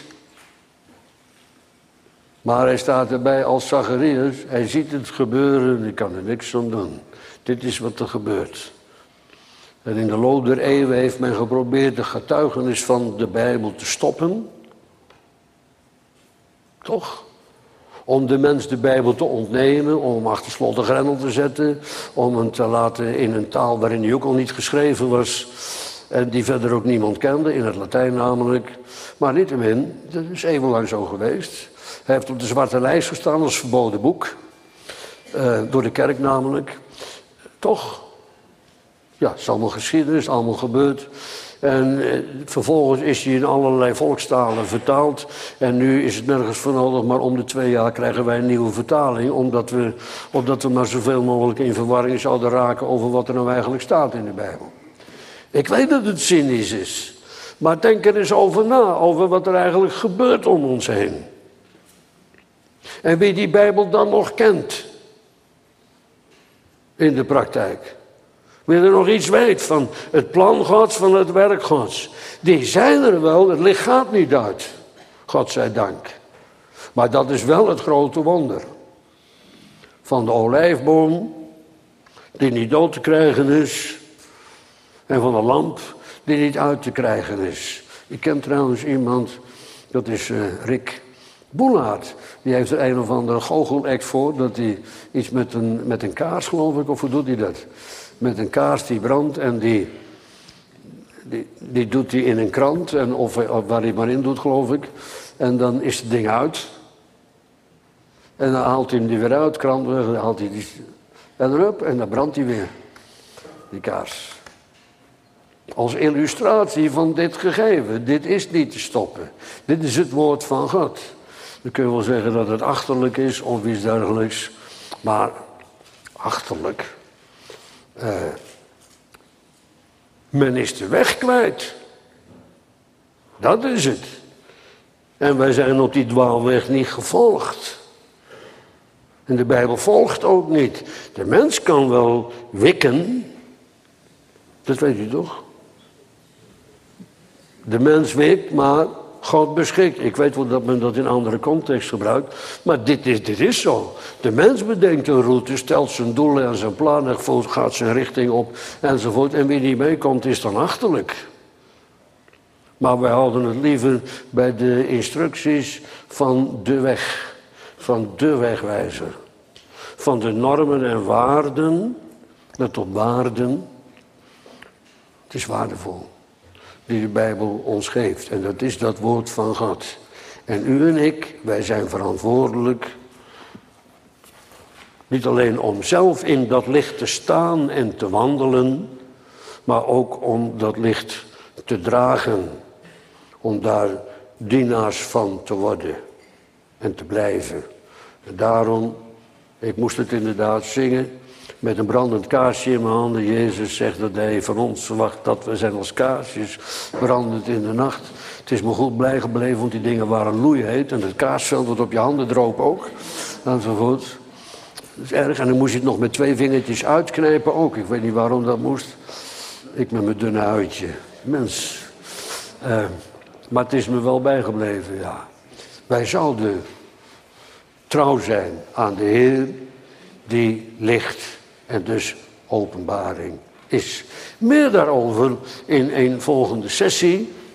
S1: Maar hij staat erbij als Zacharias, hij ziet het gebeuren, hij kan er niks aan doen. Dit is wat er gebeurt. En in de loop der eeuwen heeft men geprobeerd de getuigenis van de Bijbel te stoppen. Toch? Om de mens de Bijbel te ontnemen, om hem achter slot en grendel te zetten, om hem te laten in een taal waarin hij ook al niet geschreven was en die verder ook niemand kende, in het Latijn namelijk. Maar niettemin, dat is eeuwenlang zo geweest. Hij heeft op de zwarte lijst gestaan als verboden boek, uh, door de kerk namelijk. Toch, ja, het is allemaal geschiedenis, allemaal gebeurd. En eh, vervolgens is hij in allerlei volkstalen vertaald. En nu is het nergens voor nodig, maar om de twee jaar krijgen wij een nieuwe vertaling. Omdat we, omdat we maar zoveel mogelijk in verwarring zouden raken over wat er nou eigenlijk staat in de Bijbel. Ik weet dat het cynisch is. Maar denk er eens over na, over wat er eigenlijk gebeurt om ons heen. En wie die Bijbel dan nog kent. In de praktijk. Wie er nog iets weet van het plan Gods, van het werk Gods. Die zijn er wel, het licht gaat niet uit. God zij dank. Maar dat is wel het grote wonder. Van de olijfboom, die niet dood te krijgen is. En van de lamp, die niet uit te krijgen is. Ik ken trouwens iemand, dat is uh, Rick Boelaert. Die heeft er een of andere goochelact voor, dat hij iets met een, met een kaars, geloof ik, of hoe doet hij dat? Met een kaars die brandt en die, die, die doet hij in een krant, en of, of waar hij maar in doet, geloof ik. En dan is het ding uit. En dan haalt hij hem die weer uit, krant weg, dan haalt hij die... En erop, en dan brandt hij weer, die kaars. Als illustratie van dit gegeven, dit is niet te stoppen. Dit is het woord van God. Dan kun je wel zeggen dat het achterlijk is of iets dergelijks. Maar achterlijk. Uh, men is de weg kwijt. Dat is het. En wij zijn op die dwaalweg niet gevolgd. En de Bijbel volgt ook niet. De mens kan wel wikken. Dat weet u toch? De mens wikt, maar God beschikt. Ik weet wel dat men dat in een andere context gebruikt. Maar dit is, dit is zo. De mens bedenkt een route, stelt zijn doelen en zijn plannen, gaat zijn richting op enzovoort. En wie niet meekomt is dan achterlijk. Maar wij houden het liever bij de instructies van de weg. Van de wegwijzer. Van de normen en waarden. Let op waarden. Het is waardevol. Die de Bijbel ons geeft. En dat is dat woord van God. En u en ik, wij zijn verantwoordelijk. Niet alleen om zelf in dat licht te staan en te wandelen. Maar ook om dat licht te dragen. Om daar dienaars van te worden. En te blijven. En daarom, ik moest het inderdaad zingen. Met een brandend kaarsje in mijn handen. Jezus zegt dat hij van ons verwacht dat we zijn als kaarsjes. Brandend in de nacht. Het is me goed blij gebleven, want die dingen waren loeiheet. En het kaarsveld dat op je handen droop ook. Enzovoort. Dat is erg. En dan moest je het nog met twee vingertjes uitknijpen ook. Ik weet niet waarom dat moest. Ik met mijn dunne huidje. Mens. Uh, maar het is me wel bijgebleven, ja. Wij zouden trouw zijn aan de Heer die licht en dus openbaring is. Meer daarover in een volgende sessie.